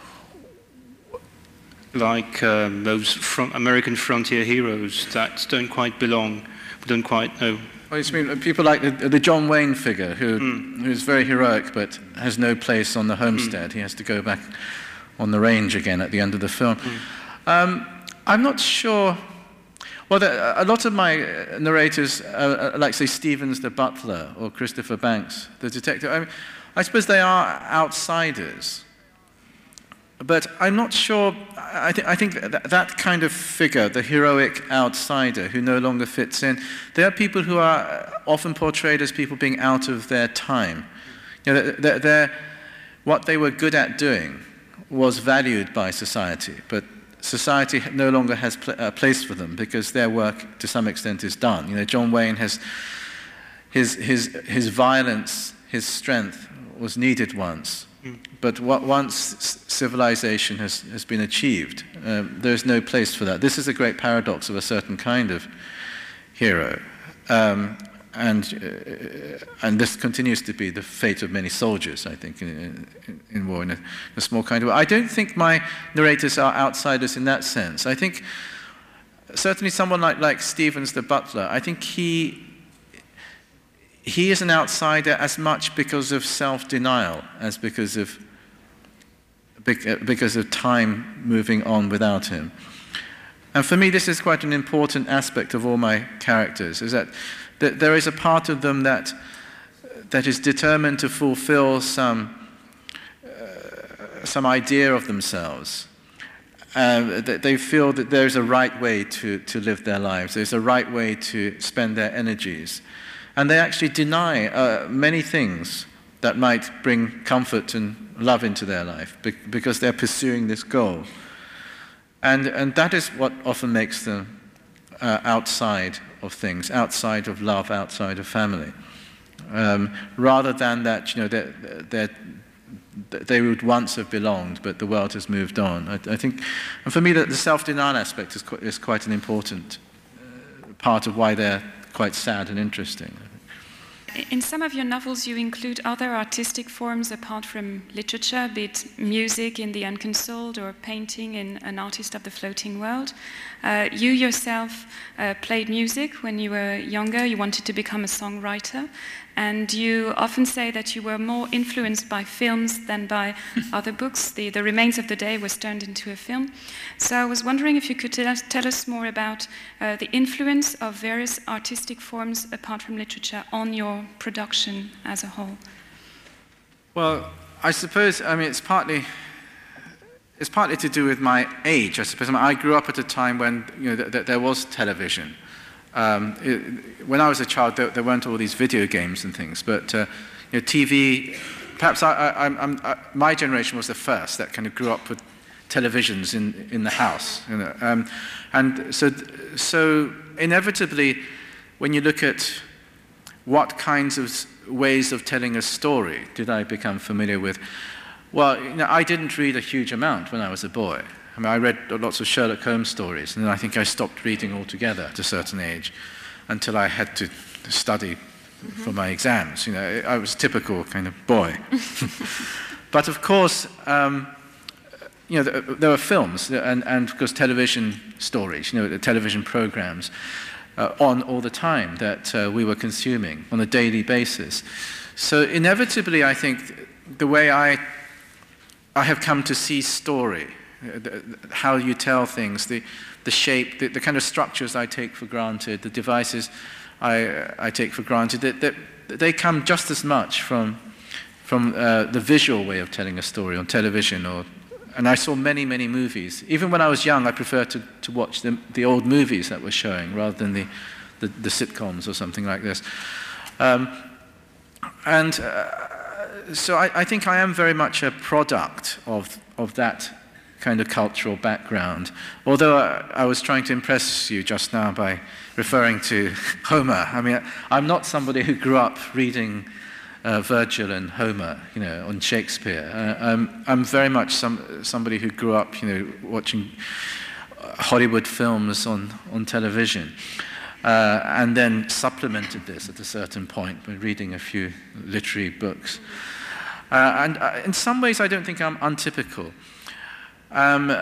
Speaker 3: Like uh, those front American frontier heroes that don't quite belong, don't quite know.
Speaker 2: Well, you mean people like the, the John Wayne figure, who mm. who's very heroic but has no place on the homestead. Mm. He has to go back on the range again at the end of the film. Mm. Um, I'm not sure. Well, there, a lot of my narrators, uh, like say Stevens the butler or Christopher Banks the detective. I mean, I suppose they are outsiders. But I'm not sure, I, th- I think that, that kind of figure, the heroic outsider who no longer fits in, they are people who are often portrayed as people being out of their time. You know, they're, they're, what they were good at doing was valued by society, but society no longer has pl- a place for them because their work to some extent is done. You know, John Wayne has, his, his, his violence, his strength was needed once. Mm. But what, once civilization has, has been achieved, um, there's no place for that. This is a great paradox of a certain kind of hero. Um, and, uh, and this continues to be the fate of many soldiers, I think, in, in, in war, in a, a small kind of way. I don't think my narrators are outsiders in that sense. I think certainly someone like, like Stevens the butler, I think he, he is an outsider as much because of self-denial as because of, because of time moving on without him. And for me, this is quite an important aspect of all my characters, is that th there is a part of them that, that is determined to fulfill some, uh, some idea of themselves. Uh, that they feel that there's a right way to, to live their lives. There's a right way to spend their energies. And they actually deny uh, many things that might bring comfort and love into their life because they're pursuing this goal. And, and that is what often makes them uh, outside of things, outside of love, outside of family. Um, rather than that, you know, they're, they're, they would once have belonged, but the world has moved on. I, I think, and for me, the, the self-denial aspect is, qu is quite an important uh, part of why they're quite sad and interesting.
Speaker 4: In some of your novels, you include other artistic forms apart from literature, be it music in The Unconsoled or painting in An Artist of the Floating World. Uh, you yourself uh, played music when you were younger. You wanted to become a songwriter. And you often say that you were more influenced by films than by other books. The, the Remains of the Day was turned into a film. So I was wondering if you could tell us, tell us more about uh, the influence of various artistic forms apart from literature on your production as a whole.
Speaker 2: Well, I suppose, I mean, it's partly, it's partly to do with my age, I suppose. I mean, I grew up at a time when, you know, th th there was television. Um, it, when I was a child, there, there weren't all these video games and things, but uh, you know, T V, perhaps I, I, I'm, I, my generation was the first that kind of grew up with televisions in, in the house. You know? um, and so, so inevitably, when you look at what kinds of ways of telling a story did I become familiar with, well, you know, I didn't read a huge amount when I was a boy. I mean, I read lots of Sherlock Holmes stories, and then I think I stopped reading altogether at a certain age until I had to study mm-hmm. for my exams. You know, I was a typical kind of boy. But of course, um, you know, there were films and, and of course, television stories, you know, the television programs uh, on all the time that uh, we were consuming on a daily basis. So inevitably, I think the way I, I have come to see story, how you tell things, the, the shape, the, the kind of structures I take for granted, the devices I, I take for granted, that, that they come just as much from, from uh, the visual way of telling a story on television. Or, and I saw many, many movies. Even when I was young, I preferred to, to watch the, the old movies that were showing rather than the, the, the sitcoms or something like this. Um, and uh, so I, I think I am very much a product of, of that kind of cultural background. Although I, I was trying to impress you just now by referring to Homer. I mean, I'm not somebody who grew up reading uh, Virgil and Homer, you know, on Shakespeare. Uh, I'm, I'm very much some, somebody who grew up, you know, watching Hollywood films on, on television. Uh, and then supplemented this at a certain point by reading a few literary books. Uh, and uh, in some ways, I don't think I'm untypical. Um,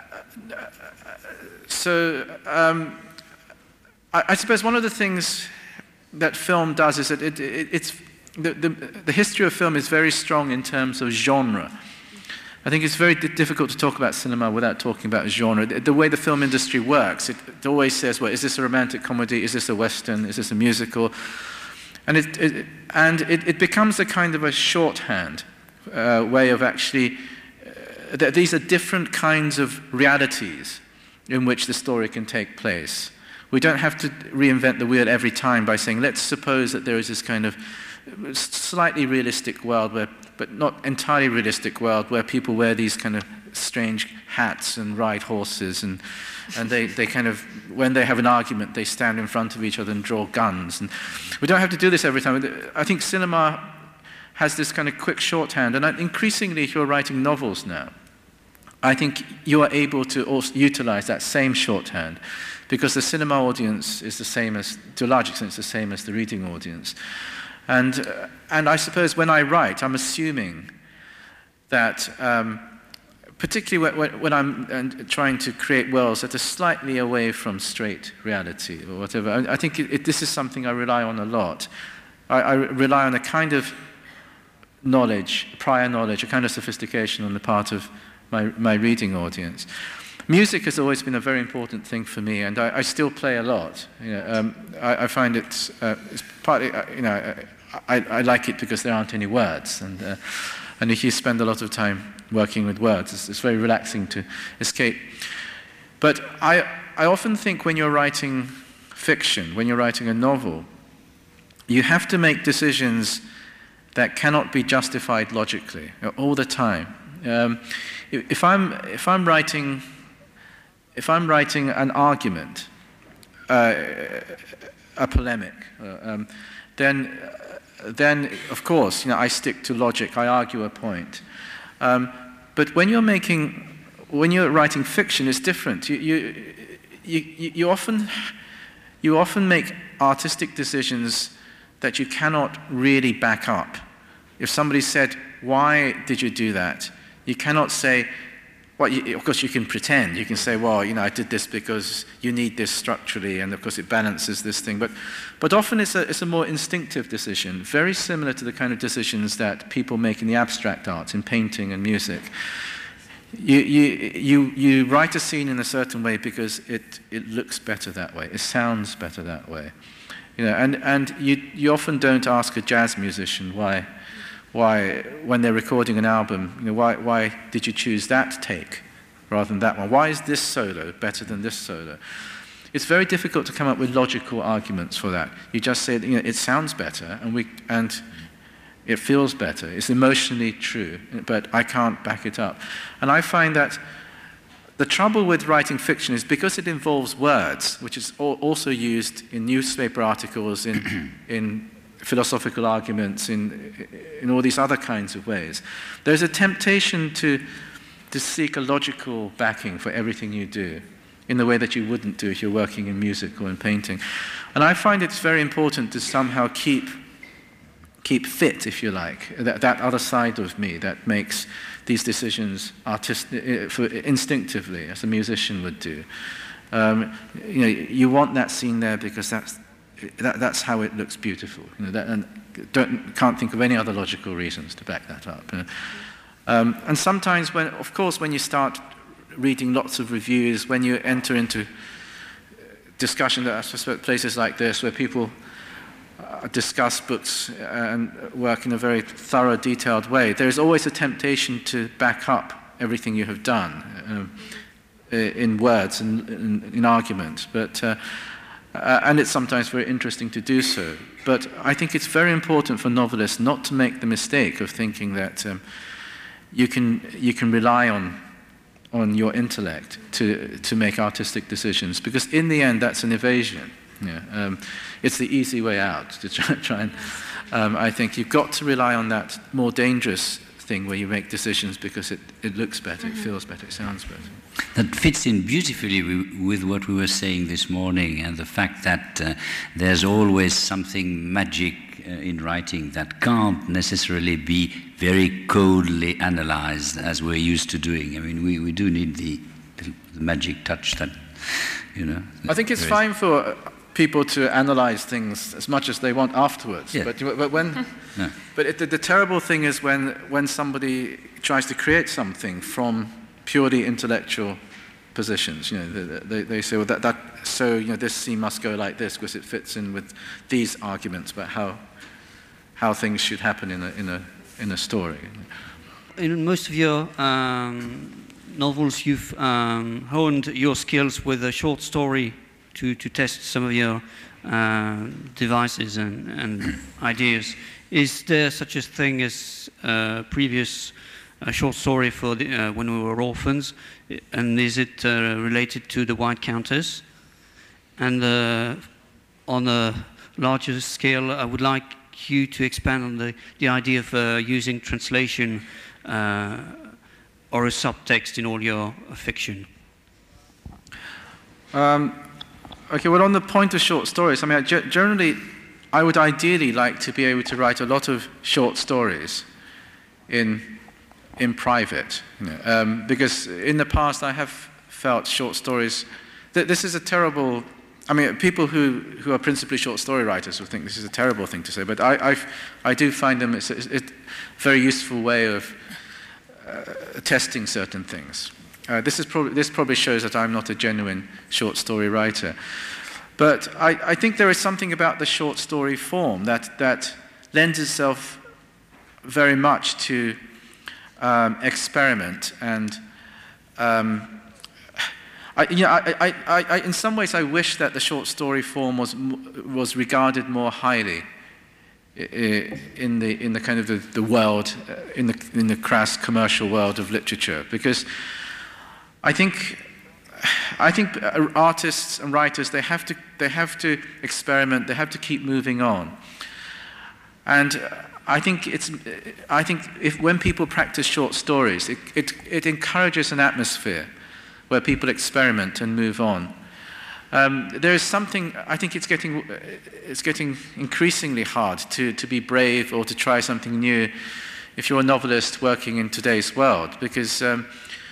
Speaker 2: so um, I, I suppose one of the things that film does is that it, it, it's the, the, the history of film is very strong in terms of genre. I think it's very difficult to talk about cinema without talking about genre. The, the way the film industry works, it, it always says, well, is this a romantic comedy? Is this a western? Is this a musical? And it, it, and it, it becomes a kind of a shorthand uh, way of actually that these are different kinds of realities in which the story can take place. We don't have to reinvent the wheel every time by saying, let's suppose that there is this kind of slightly realistic world, where, but not entirely realistic world, where people wear these kind of strange hats and ride horses, and and they, they kind of, when they have an argument, they stand in front of each other and draw guns. And we don't have to do this every time. I think cinema has this kind of quick shorthand, and increasingly if you're writing novels now, I think you are able to also utilize that same shorthand, because the cinema audience is the same as, to a large extent, it's the same as the reading audience. And, uh, and I suppose when I write, I'm assuming that, um, particularly when, when I'm uh, trying to create worlds that are slightly away from straight reality or whatever, I, I think it, it, this is something I rely on a lot. I, I rely on a kind of knowledge, prior knowledge, a kind of sophistication on the part of my, my reading audience. Music has always been a very important thing for me, and I, I still play a lot. You know, um, I, I find it, uh, it's partly, uh, you know, I, I like it because there aren't any words, and uh, and if you spend a lot of time working with words, it's, it's very relaxing to escape. But I, I often think when you're writing fiction, when you're writing a novel, you have to make decisions that cannot be justified logically all the time. Um, if I'm if I'm writing if I'm writing an argument, uh, a polemic, uh, um, then uh, then of course, you know, I stick to logic. I argue a point. Um, but when you're making when you're writing fiction, it's different. You you you, you often you often make artistic decisions that you cannot really back up. If somebody said, "Why did you do that?" you cannot say, well, you, of course you can pretend. You can say, well, you know, I did this because you need this structurally, and of course it balances this thing. But, but often it's a, it's a more instinctive decision, very similar to the kind of decisions that people make in the abstract arts, in painting and music. You, you, you, you write a scene in a certain way because it, it looks better that way. It sounds better that way. You know, and, and you, you often don't ask a jazz musician why, why, when they're recording an album, you know, why, why did you choose that take rather than that one? Why is this solo better than this solo? It's very difficult to come up with logical arguments for that. You just say, you know, it sounds better, and we, and it feels better. It's emotionally true, but I can't back it up. And I find that the trouble with writing fiction is because it involves words, which is also used in newspaper articles, in, in philosophical arguments, in, in all these other kinds of ways. There's a temptation to, to seek a logical backing for everything you do in the way that you wouldn't do if you're working in music or in painting. And I find it's very important to somehow keep, keep fit, if you like, that, that other side of me that makes these decisions artistic, for, instinctively, as a musician would do. Um, you know, you want that scene there because that's That, that's how it looks beautiful. You know, that, and don't, can't think of any other logical reasons to back that up. You know. um, and sometimes, when, of course, when you start reading lots of reviews, when you enter into discussion at places like this, where people uh, discuss books and work in a very thorough, detailed way, there's always a temptation to back up everything you have done um, in words and in, in argument. But uh, Uh, and it's sometimes very interesting to do so. But I think it's very important for novelists not to make the mistake of thinking that um, you can you can rely on on your intellect to to make artistic decisions, because in the end that's an evasion. Yeah, um, it's the easy way out to try, try and. Um, I think you've got to rely on that more dangerous thing where you make decisions because it, it looks better, mm-hmm. it feels better, it sounds better.
Speaker 1: That fits in beautifully with what we were saying this morning, and the fact that uh, there's always something magic uh, in writing that can't necessarily be very coldly analyzed as we're used to doing. I mean, we, we do need the, the magic touch that, you know.
Speaker 2: I think it's fine for people to analyze things as much as they want afterwards.
Speaker 1: Yeah.
Speaker 2: But, but when,
Speaker 1: no.
Speaker 2: but it, the, the terrible thing is when when somebody tries to create something from purely intellectual positions. You know, they, they say, well, that, that so you know this scene must go like this because it fits in with these arguments about how how things should happen in a in a in a story.
Speaker 5: In most of your um, novels, you've um, honed your skills with a short story to, to test some of your uh, devices and, and ideas. Is there such a thing as uh, previous a short story for the, uh, when we were orphans, and is it uh, related to the White Countess? And uh, on a larger scale, I would like you to expand on the, the idea of uh, using translation uh, or a subtext in all your uh, fiction.
Speaker 2: Um, okay, well, on the point of short stories, I mean, I, generally, I would ideally like to be able to write a lot of short stories in in private, you know, um, because in the past I have felt short stories. Th this is a terrible. I mean, people who who are principally short story writers will think this is a terrible thing to say, but I I, I do find them it's a, it's a very useful way of uh, testing certain things. Uh, this, is prob this probably shows that I'm not a genuine short story writer. But I, I think there is something about the short story form that, that lends itself very much to um, experiment. And um, I, you know, I, I, I, I, in some ways I wish that the short story form was, was regarded more highly in the, in the kind of the, the world, in the, in the crass commercial world of literature. Because I think, I think artists and writers, they have to, they have to experiment, they have to keep moving on. And I think it's, I think if when people practice short stories, it, it, it encourages an atmosphere where people experiment and move on. Um, there is something, I think it's getting, it's getting increasingly hard to, to be brave or to try something new if you're a novelist working in today's world, because um,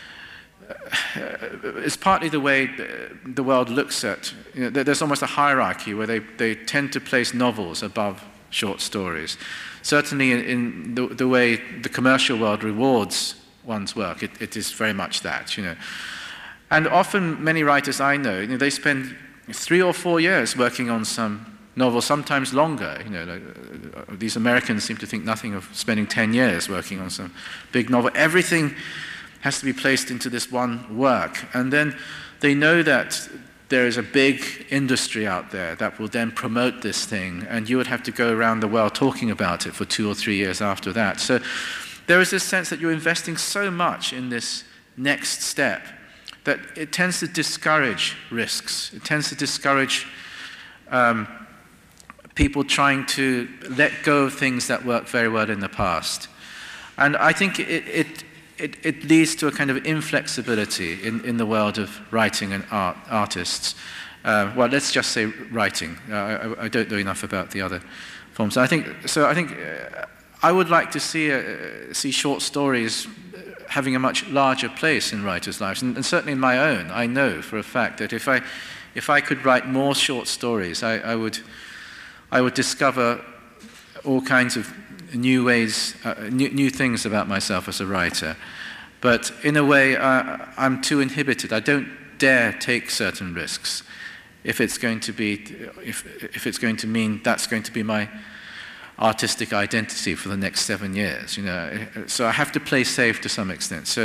Speaker 2: it's partly the way the world looks at, you know, there's almost a hierarchy where they, they tend to place novels above short stories. Certainly in, in the, the way the commercial world rewards one's work, it, it is very much that, you know. And often many writers I know, you know, they spend three or four years working on some novel, sometimes longer. You know, like, uh, these Americans seem to think nothing of spending ten years working on some big novel. Everything has to be placed into this one work. And then they know that there is a big industry out there that will then promote this thing, and you would have to go around the world talking about it for two or three years after that. So there is this sense that you're investing so much in this next step that it tends to discourage risks. It tends to discourage um, people trying to let go of things that worked very well in the past. And I think it, it, it, it leads to a kind of inflexibility in, in the world of writing and art, artists. Uh, well, let's just say writing. Uh, I, I don't know enough about the other forms. I think, so I think uh, I would like to see, uh, see short stories having a much larger place in writers' lives, and, and certainly in my own. I know for a fact that if I, if I could write more short stories, I, I would, I would discover all kinds of new ways, uh, new, new things about myself as a writer. But in a way, uh, I'm too inhibited. I don't dare take certain risks if it's going to be, if, if it's going to mean that's going to be my artistic identity for the next seven years, you know. So I have to play safe to some extent. So,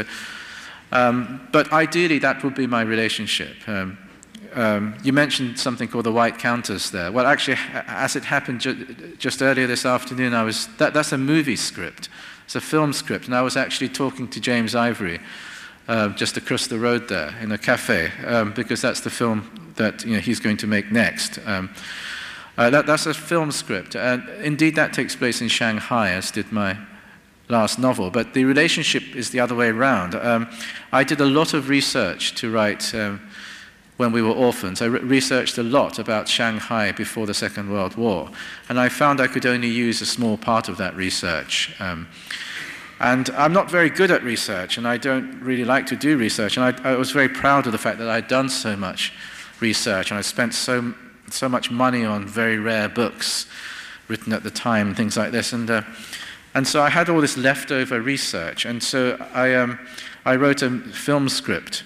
Speaker 2: um, but ideally, that would be my relationship. Um, um, you mentioned something called the White Countess there. Well, actually, as it happened ju just earlier this afternoon, I was that, that's a movie script. It's a film script, and I was actually talking to James Ivory uh, just across the road there in a cafe, um, because that's the film that, you know, he's going to make next. Um, Uh, that, that's a film script, and indeed that takes place in Shanghai, as did my last novel, but the relationship is the other way around. Um, I did a lot of research to write um, When We Were Orphans. I re researched a lot about Shanghai before the Second World War, and I found I could only use a small part of that research. Um, and I'm not very good at research, and I don't really like to do research, and I, I was very proud of the fact that I'd done so much research, and I spent so so much money on very rare books written at the time, things like this, and uh, and so I had all this leftover research, and so I um, I wrote a film script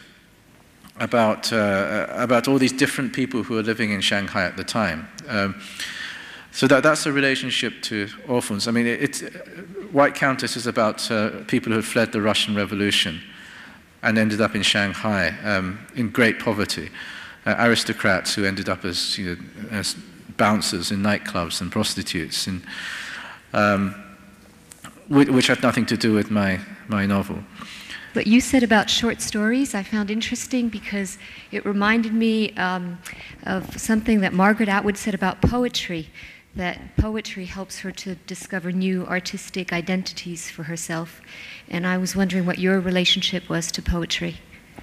Speaker 2: about uh, about all these different people who were living in Shanghai at the time. Um, so that that's a relationship to orphans. I mean, it, it's White Countess is about uh, people who had fled the Russian Revolution and ended up in Shanghai um, in great poverty. Uh, aristocrats who ended up as, you know, as bouncers in nightclubs and prostitutes. And um, which, which had nothing to do with my, my novel.
Speaker 6: What you said about short stories I found interesting because it reminded me um, of something that Margaret Atwood said about poetry, that poetry helps her to discover new artistic identities for herself. And I was wondering what your relationship was to poetry.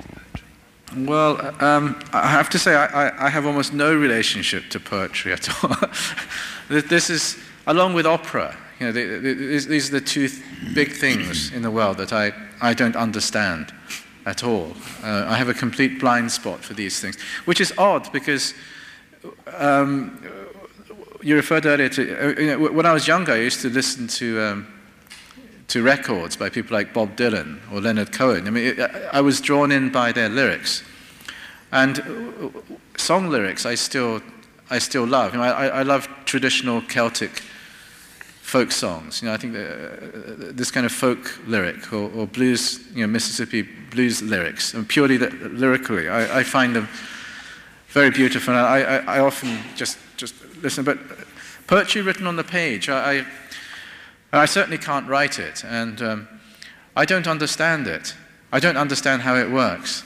Speaker 2: Well, um, I have to say I, I, I have almost no relationship to poetry at all. This is, along with opera, you know, the, the, these are the two th- big things in the world that I, I don't understand at all. Uh, I have a complete blind spot for these things, which is odd because um, you referred earlier to, uh, you know, when I was younger, I used to listen to um, to records by people like Bob Dylan or Leonard Cohen. I mean, it, I was drawn in by their lyrics, and song lyrics I still I still love. You know, I, I love traditional Celtic folk songs. You know, I think the, this kind of folk lyric or, or blues, you know, Mississippi blues lyrics, and purely the, lyrically, I, I find them very beautiful. And I, I, I often just just listen. But poetry written on the page, I. I I certainly can't write it, and um, I don't understand it. I don't understand how it works.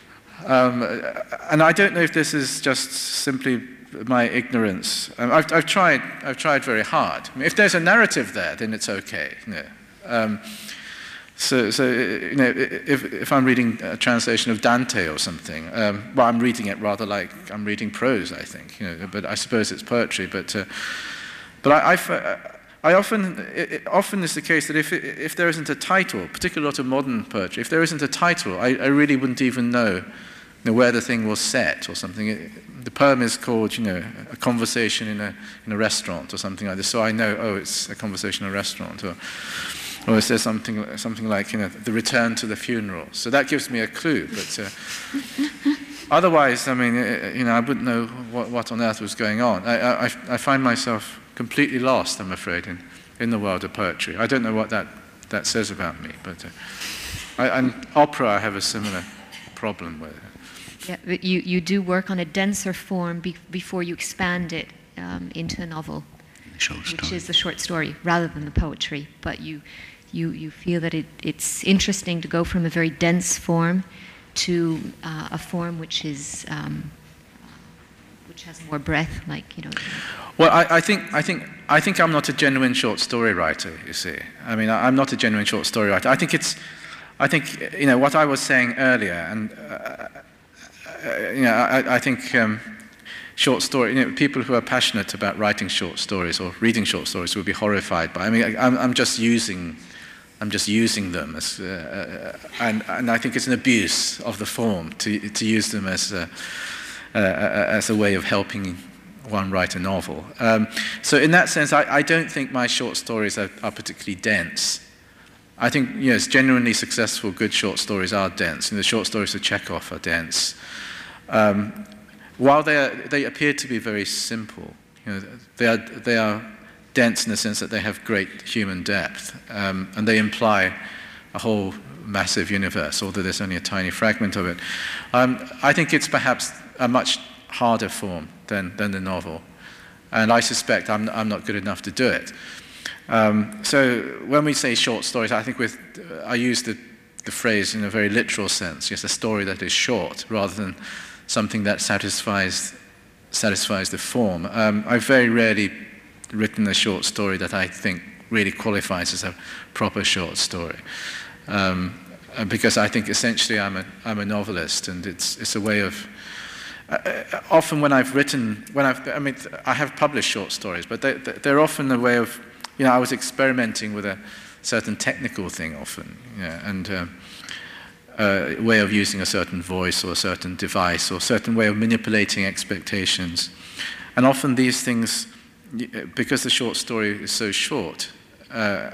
Speaker 2: Um, and I don't know if this is just simply my ignorance. Um, I've, I've tried I've tried very hard. I mean, if there's a narrative there, then it's okay. You know. um, so, so you know, if, if I'm reading a translation of Dante or something, um, well, I'm reading it rather like I'm reading prose, I think. You know, but I suppose it's poetry. But uh, but I. I I often, it often is the case that if, if there isn't a title, particularly a lot of modern poetry, if there isn't a title, I, I really wouldn't even know, you know, where the thing was set or something. It, the poem is called, you know, a conversation in a in a restaurant or something like this, so I know, oh, it's a conversation in a restaurant, or or it says something something like, you know, the return to the funeral. So that gives me a clue, but uh, otherwise, I mean, you know, I wouldn't know what, what on earth was going on. I, I, I find myself completely lost, I'm afraid, in, in the world of poetry. I don't know what that, that says about me, but uh, I, and opera I have a similar problem with.
Speaker 6: Yeah, but you, you do work on a denser form be, before you expand it um, into a novel, which is the short story, rather than the poetry. But you you, you feel that it, it's interesting to go from a very dense form to uh, a form which is um, which has more breadth, like, you know.
Speaker 2: Well, I, I think I think I think I'm not a genuine short story writer. You see, I mean, I, I'm not a genuine short story writer. I think it's, I think you know what I was saying earlier, and uh, uh, you know, I, I think um, short story. You know, people who are passionate about writing short stories or reading short stories will be horrified by. I mean, I, I'm, I'm just using. I'm just using them as, uh, and, and I think it's an abuse of the form to to use them as a, uh, as a way of helping one write a novel. Um, so in that sense, I, I don't think my short stories are, are particularly dense. I think, you know, genuinely successful, good short stories are dense, and the short stories of Chekhov are dense. Um, while they are, they appear to be very simple, you know, they are they are. dense in the sense that they have great human depth, um, and they imply a whole massive universe, although there's only a tiny fragment of it. Um, I think it's perhaps a much harder form than, than the novel, and I suspect I'm, I'm not good enough to do it. Um, so when we say short stories, I think with, uh, I use the, the phrase in a very literal sense, yes, a story that is short, rather than something that satisfies, satisfies the form. Um, I very rarely written a short story that I think really qualifies as a proper short story, um, because I think essentially I'm a I'm a novelist, and it's it's a way of. Uh, often when I've written, when I've I mean I have published short stories, but they, they're often a way of, you know, I was experimenting with a certain technical thing often, you know, and uh, a way of using a certain voice or a certain device or a certain way of manipulating expectations, and often these things. Because the short story is so short, uh,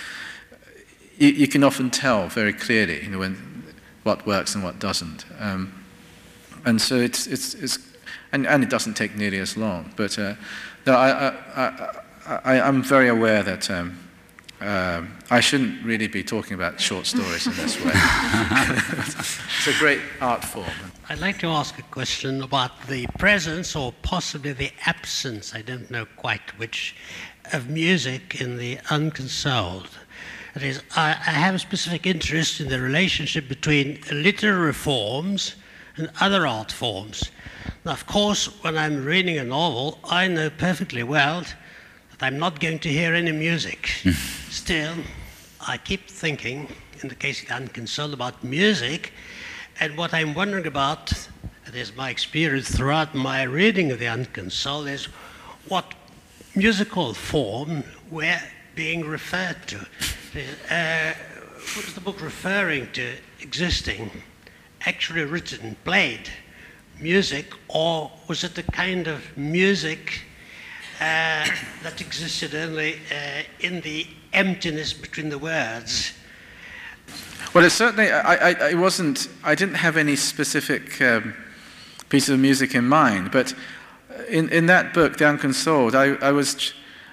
Speaker 2: you, you can often tell very clearly, you know, when what works and what doesn't, um, and so it's it's it's and, and it doesn't take nearly as long. But uh, no, I, I, I, I I'm very aware that um, Um, I shouldn't really be talking about short stories in this way. It's a great art form.
Speaker 7: I'd like to ask a question about the presence or possibly the absence, I don't know quite which, of music in the Unconsoled. That is, I, I have a specific interest in the relationship between literary forms and other art forms. Now, of course, when I'm reading a novel, I know perfectly well that I'm not going to hear any music. Still, I keep thinking, in the case of the Unconsoled, about music, and what I'm wondering about, that is my experience throughout my reading of the Unconsoled, is what musical form we're being referred to. Uh, what is the book referring to existing, actually written, played, music, or was it the kind of music uh, that existed only uh, in the emptiness between the words?
Speaker 2: Well, it certainly, I, I, I wasn't, I didn't have any specific um, piece of music in mind, but in, in that book, The Unconsoled, I, I was,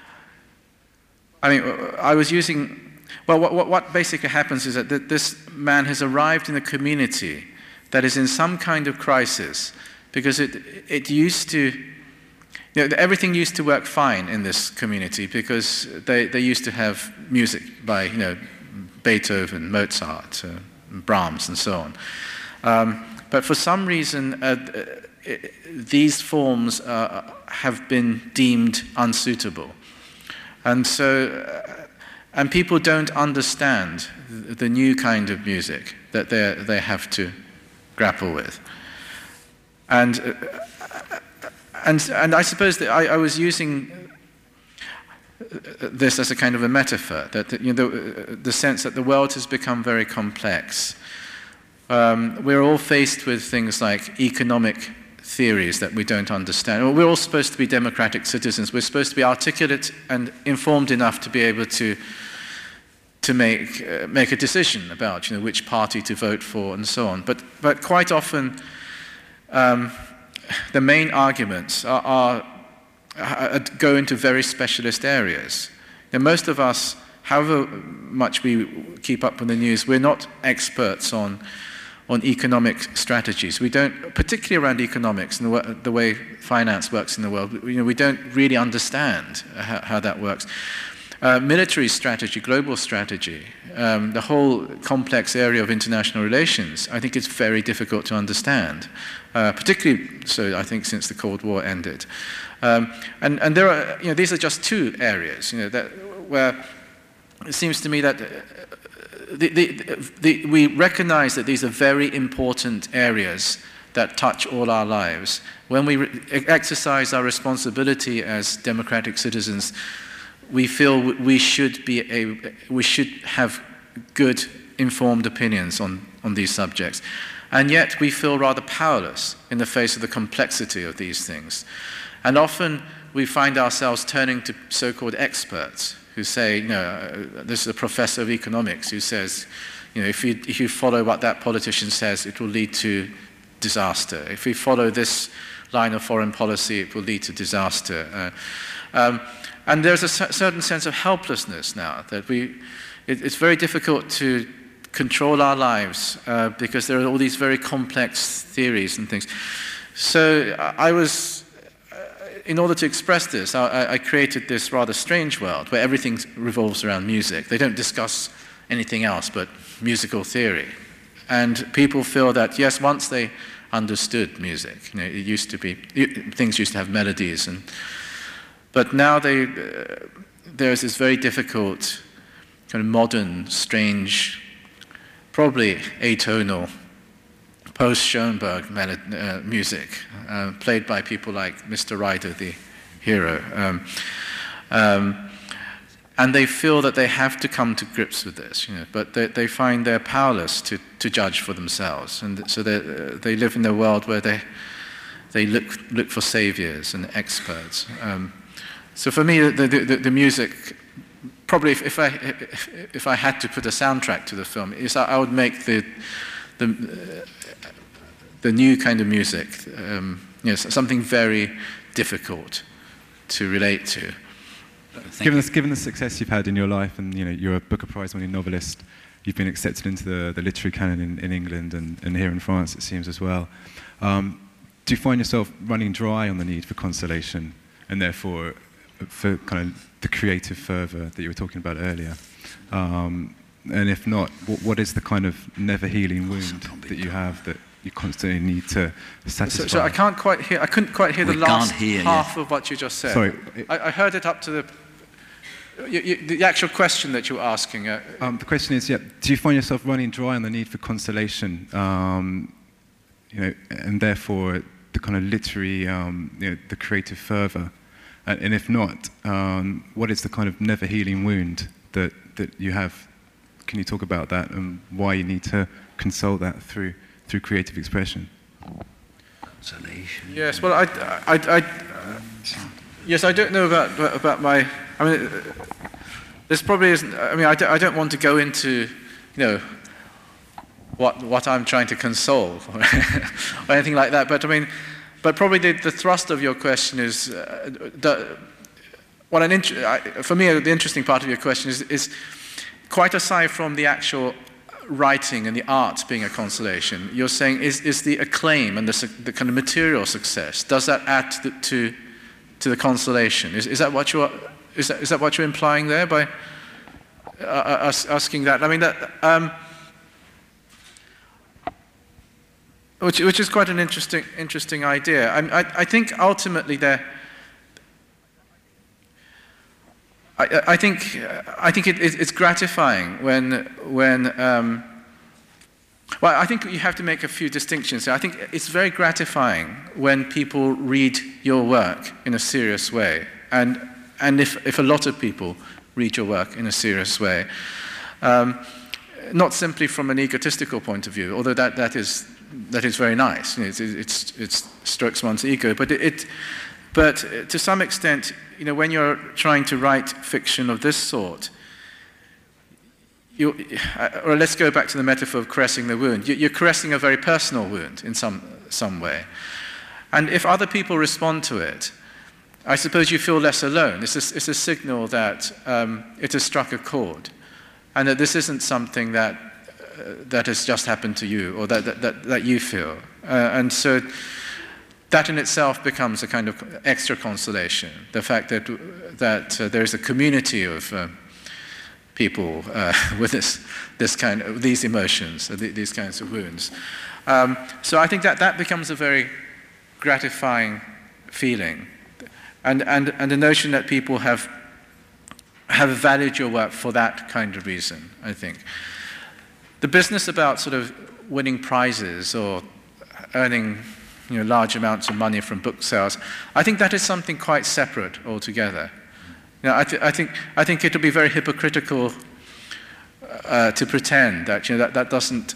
Speaker 2: I mean, I was using, well, what, what basically happens is that this man has arrived in a community that is in some kind of crisis, because it, it used to, you know, everything used to work fine in this community because they, they used to have music by, you know, Beethoven, Mozart, uh, Brahms, and so on. Um, but for some reason, uh, it, these forms uh, have been deemed unsuitable. And so, uh, and people don't understand the, the new kind of music that they they have to grapple with. And uh, and and I suppose that I, I was using this as a kind of a metaphor, that, you know, the, the sense that the world has become very complex. Um, we're all faced with things like economic theories that we don't understand. Well, we're all supposed to be democratic citizens. We're supposed to be articulate and informed enough to be able to to make uh, make a decision about, you know, which party to vote for and so on. But but quite often, um, the main arguments are. are go into very specialist areas. And most of us, however much we keep up with the news, we're not experts on on economic strategies. We don't, particularly around economics and the, the way finance works in the world, you know, we don't really understand how, how that works. Uh, military strategy, global strategy, um, the whole complex area of international relations, I think it's very difficult to understand, uh, particularly so, I think, since the Cold War ended. Um, and, and there are, you know, these are just two areas, you know, that, where it seems to me that uh, the, the, the, we recognize that these are very important areas that touch all our lives. When we re- exercise our responsibility as democratic citizens, we feel we should be a, we should have good, informed opinions on, on these subjects. And yet we feel rather powerless in the face of the complexity of these things. And often we find ourselves turning to so-called experts who say, you know, uh, this is a professor of economics who says, you know, if you, if you follow what that politician says, it will lead to disaster. If we follow this line of foreign policy, it will lead to disaster. Uh, um, and there's a c- certain sense of helplessness now that we, it, it's very difficult to control our lives uh, because there are all these very complex theories and things. So I was, in order to express this, I, I created this rather strange world where everything revolves around music. They don't discuss anything else but musical theory. And people feel that, yes, once they understood music, you know, it used to be, things used to have melodies, and but now they, uh, there's this very difficult, kind of modern, strange, probably atonal, post-Schoenberg melod- uh, music, uh, played by people like Mister Ryder, the hero. Um, um, and they feel that they have to come to grips with this, you know, but they, they find they're powerless to, to judge for themselves. And so they, uh, they live in a world where they, they look, look for saviors and experts. Um, so for me, the, the, the music, probably if, if, I, if, if I had to put a soundtrack to the film, is I would make the, the uh, the new kind of music, um, you know, something very difficult to relate to.
Speaker 8: given the, given the success you've had in your life, and you know you're a Booker Prize-winning novelist, you've been accepted into the, the literary canon in, in England and, and here in France, it seems as well. Um, do you find yourself running dry on the need for consolation, and therefore for kind of the creative fervour that you were talking about earlier? Um, and if not, what, what is the kind of never-healing wound that you have that you constantly need to satisfy?
Speaker 2: So, so I can't quite hear. I couldn't quite hear
Speaker 1: we
Speaker 2: the last
Speaker 1: hear,
Speaker 2: half
Speaker 1: yeah.
Speaker 2: of what you just said.
Speaker 8: Sorry,
Speaker 2: I, I heard it up to the you, you, the actual question that you were asking. Uh,
Speaker 8: um, the question is, yeah, do you find yourself running dry on the need for consolation? Um, you know, and therefore the kind of literary, um, you know, the creative fervour. And, and if not, um, what is the kind of never-healing wound that, that you have? Can you talk about that and why you need to console that through through creative expression?
Speaker 1: Consolation.
Speaker 2: Yes. Well, I, I, I, uh, yes, I don't know about about my. I mean, this probably isn't. I mean, I don't, I don't want to go into, you know, what what I'm trying to console or, or anything like that. But I mean, but probably the, the thrust of your question is, uh, the, what an int- I, for me the interesting part of your question is is quite aside from the actual writing and the arts being a consolation. You're saying is is the acclaim and the the kind of material success, does that add to the, to, to the consolation? Is is that what you're is that is that what you're implying there by uh, asking that? I mean that. Um, Which, which is quite an interesting, interesting idea. I, I, I think ultimately there. I, I think, I think it, it, it's gratifying when, when. Um, well, I think you have to make a few distinctions here. I think it's very gratifying when people read your work in a serious way, and and if if a lot of people read your work in a serious way, um, not simply from an egotistical point of view, although that that is. That is very nice. It, it, it's, it strokes one's ego, but it, it, but to some extent, you know, when you're trying to write fiction of this sort, you, or let's go back to the metaphor of caressing the wound. You're caressing a very personal wound in some some way, and if other people respond to it, I suppose you feel less alone. It's a, it's a signal that um, it has struck a chord, and that this isn't something that. That has just happened to you, or that that, that, that you feel. Uh, and so that in itself becomes a kind of extra consolation. The fact that, that uh, there is a community of uh, people uh, with this, this kind of, these emotions, uh, these kinds of wounds. Um, so I think that that becomes a very gratifying feeling. And, and, and the notion that people have, have valued your work for that kind of reason, I think. The business about sort of winning prizes or earning, you know, large amounts of money from book sales, I think that is something quite separate altogether. You know, I, th- I think I think it would be very hypocritical uh, to pretend that, you know, that that doesn't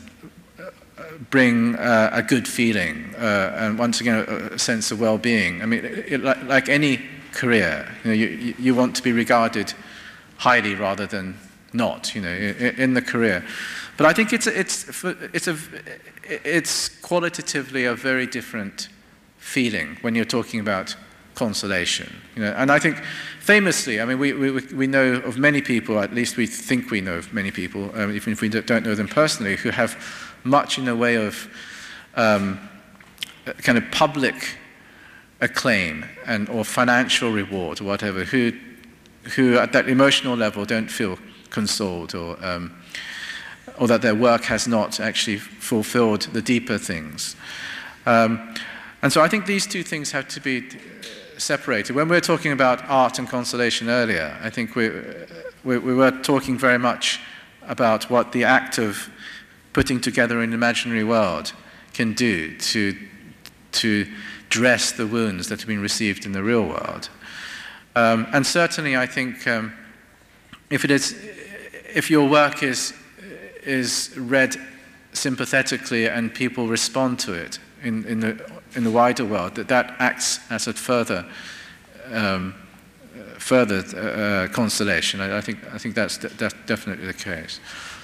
Speaker 2: bring uh, a good feeling uh, and once again a, a sense of well-being. I mean, it, it, like, like any career, you know, you, you want to be regarded highly rather than not, you know, in, in the career. But I think it's a, it's it's a it's qualitatively a very different feeling when you're talking about consolation, you know. And I think famously, I mean, we we we know of many people, at least we think we know of many people, um, even if we don't know them personally, who have much in the way of um, kind of public acclaim and or financial reward or whatever, who who at that emotional level don't feel consoled or. Um, or that their work has not actually fulfilled the deeper things. Um, and so I think these two things have to be separated. When we were talking about art and consolation earlier, I think we, we, we were talking very much about what the act of putting together an imaginary world can do to, to dress the wounds that have been received in the real world. Um, and certainly I think um, if it is, if your work is is read sympathetically and people respond to it in, in the in the wider world, that that acts as a further um, further uh, consolation. I, I think I think that's de- de- definitely the case.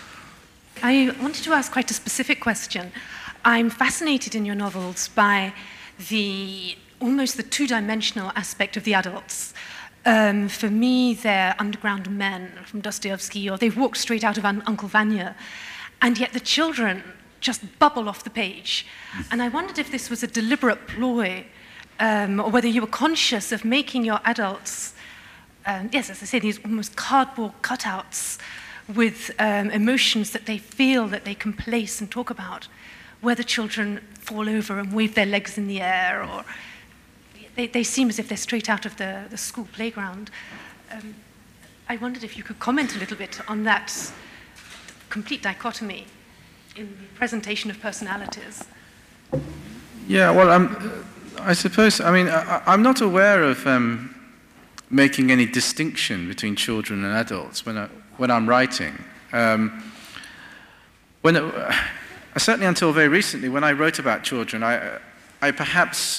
Speaker 9: I wanted to ask quite a specific question. I'm fascinated in your novels by the almost the two-dimensional aspect of the adults. Um, for me, they're underground men from Dostoevsky, or they've walked straight out of Un- Uncle Vanya. And yet the children just bubble off the page. And I wondered if this was a deliberate ploy, um, or whether you were conscious of making your adults, um, yes, as I say, these almost cardboard cutouts with um, emotions that they feel that they can place and talk about, where the children fall over and wave their legs in the air, or they, they seem as if they're straight out of the, the school playground. Um, I wondered if you could comment a little bit on that complete dichotomy in the presentation of personalities.
Speaker 2: Yeah, well, um, I suppose, I mean, I, I'm not aware of um, making any distinction between children and adults when, I, when I'm writing. Um, when it, uh, certainly until very recently, when I wrote about children, I, I perhaps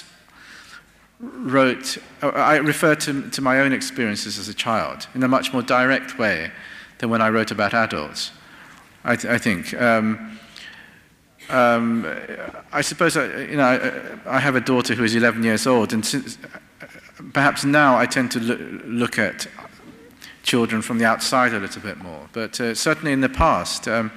Speaker 2: wrote, I referred to, to my own experiences as a child in a much more direct way than when I wrote about adults, I, th- I think. Um, um, I suppose, I, you know, I, I have a daughter who is eleven years old, and since, perhaps now I tend to look, look at children from the outside a little bit more. But uh, certainly in the past, um,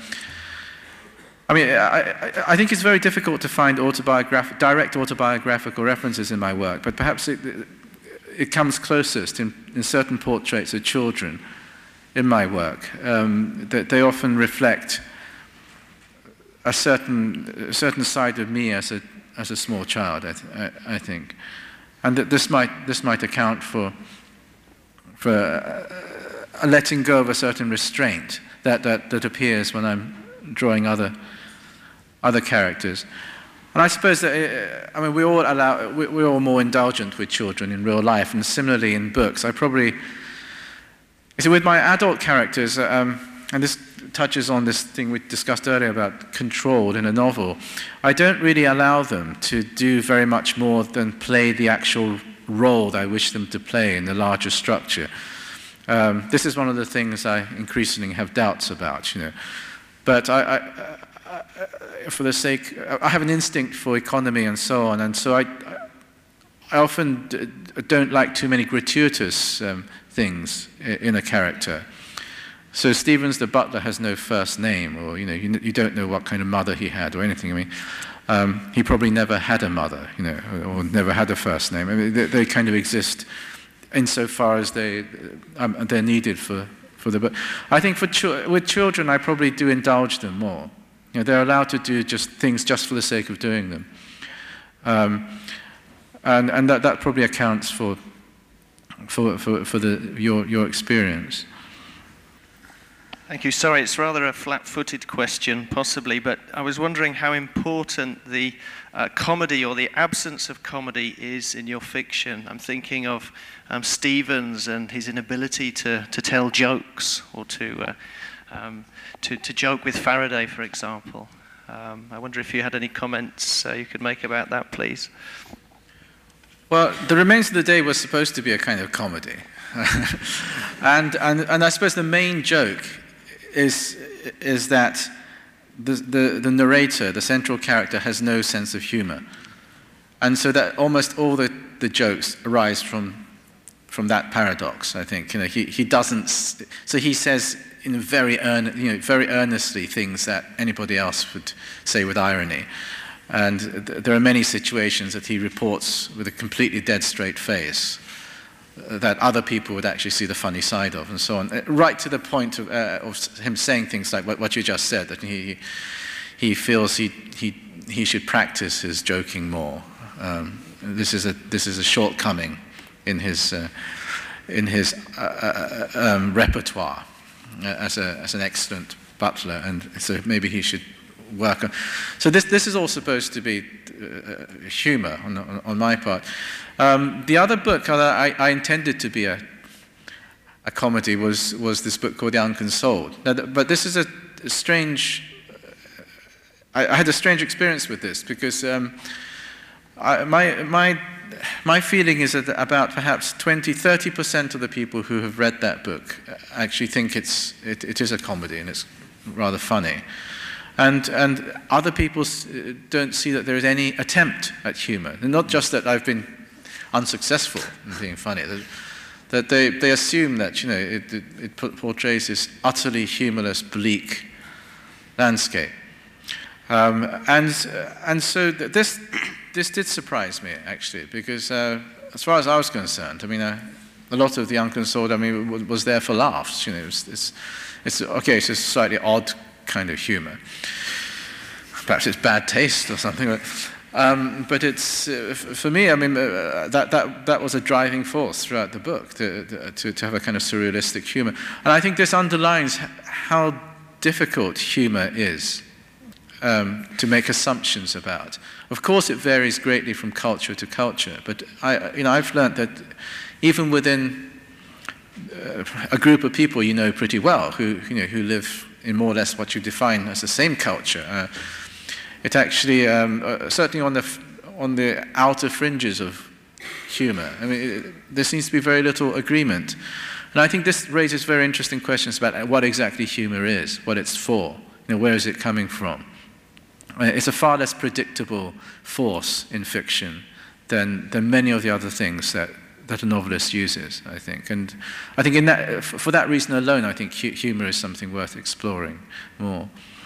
Speaker 2: I mean, I, I think it's very difficult to find autobiograph- direct autobiographical references in my work, but perhaps it, it comes closest in, in certain portraits of children in my work. Um, that they often reflect a certain a certain side of me as a as a small child, I, th- I, I think, and that this might this might account for for a letting go of a certain restraint that that, that appears when I'm drawing other. other characters. And I suppose that, uh, I mean, we all allow, we, we're all more indulgent with children in real life, and similarly in books. I probably, you see, with my adult characters, um, and this touches on this thing we discussed earlier about control in a novel, I don't really allow them to do very much more than play the actual role that I wish them to play in the larger structure. Um, this is one of the things I increasingly have doubts about, you know. But I, I, I, for the sake, I have an instinct for economy and so on, and so I, I often d- don't like too many gratuitous um, things in a character. So Stevens the butler has no first name, or you know, you, you don't know what kind of mother he had or anything. I mean, um, he probably never had a mother, you know, or never had a first name. I mean, they, they kind of exist insofar as they um, they're needed for. For the, but I think for ch- with children, I probably do indulge them more. You know, they're allowed to do just things just for the sake of doing them, um, and and that, that probably accounts for for for, for the your your experience.
Speaker 10: Thank you. Sorry, it's rather a flat-footed question, possibly, but I was wondering how important the uh, comedy or the absence of comedy is in your fiction. I'm thinking of um, Stevens and his inability to, to tell jokes or to, uh, um, to to joke with Faraday, for example. Um, I wonder if you had any comments uh, you could make about that, please.
Speaker 2: Well, The Remains of the Day was supposed to be a kind of comedy, and and and I suppose the main joke is is that the, the the narrator, the central character, has no sense of humor, and so that almost all the, the jokes arise from from that paradox. I think, you know, he he doesn't, so he says in very earn, you know very earnestly things that anybody else would say with irony, and th- there are many situations that he reports with a completely dead straight face that other people would actually see the funny side of, and so on, right to the point of, uh, of him saying things like what, what you just said, that he he feels he he he should practice his joking more. Um, this is a this is a shortcoming in his uh, in his uh, uh, um, repertoire uh, as a as an excellent butler, and so maybe he should work on. So this this is all supposed to be uh, humor on, on on my part. Um, the other book that I, I intended to be a, a comedy was, was this book called The Unconsoled. Now, but this is a, a strange, I, I had a strange experience with this because um, I, my, my, my feeling is that about perhaps twenty, thirty percent of the people who have read that book actually think it's, it, it is a comedy and it's rather funny. And, and other people don't see that there is any attempt at humor. And not just that I've been unsuccessful in being funny. that they, they assume that, you know, it, it, it portrays this utterly humorless, bleak landscape. Um, and, and so th this, this did surprise me, actually, because uh, as far as I was concerned, I mean, uh, a lot of the Unconsoled, I mean, was there for laughs, you know. It's, it's, it's, okay, it's a slightly odd kind of humor. Perhaps it's bad taste or something, but, um, but it's, uh, for me, I mean, uh, that, that, that was a driving force throughout the book, to, to, to have a kind of surrealistic humor. And I think this underlines how difficult humor is um, to make assumptions about. Of course, it varies greatly from culture to culture, but I, you know, I've learned that even within uh, a group of people you know pretty well, who, you know, who live in more or less what you define as the same culture, uh, it actually, um, uh, certainly on the, on the outer fringes of humor, I mean, it, there seems to be very little agreement. And I think this raises very interesting questions about what exactly humor is, what it's for, you know, where is it coming from. It's a far less predictable force in fiction than, than many of the other things that, that a novelist uses, I think. And I think in that, for that reason alone, I think hu humor is something worth exploring more.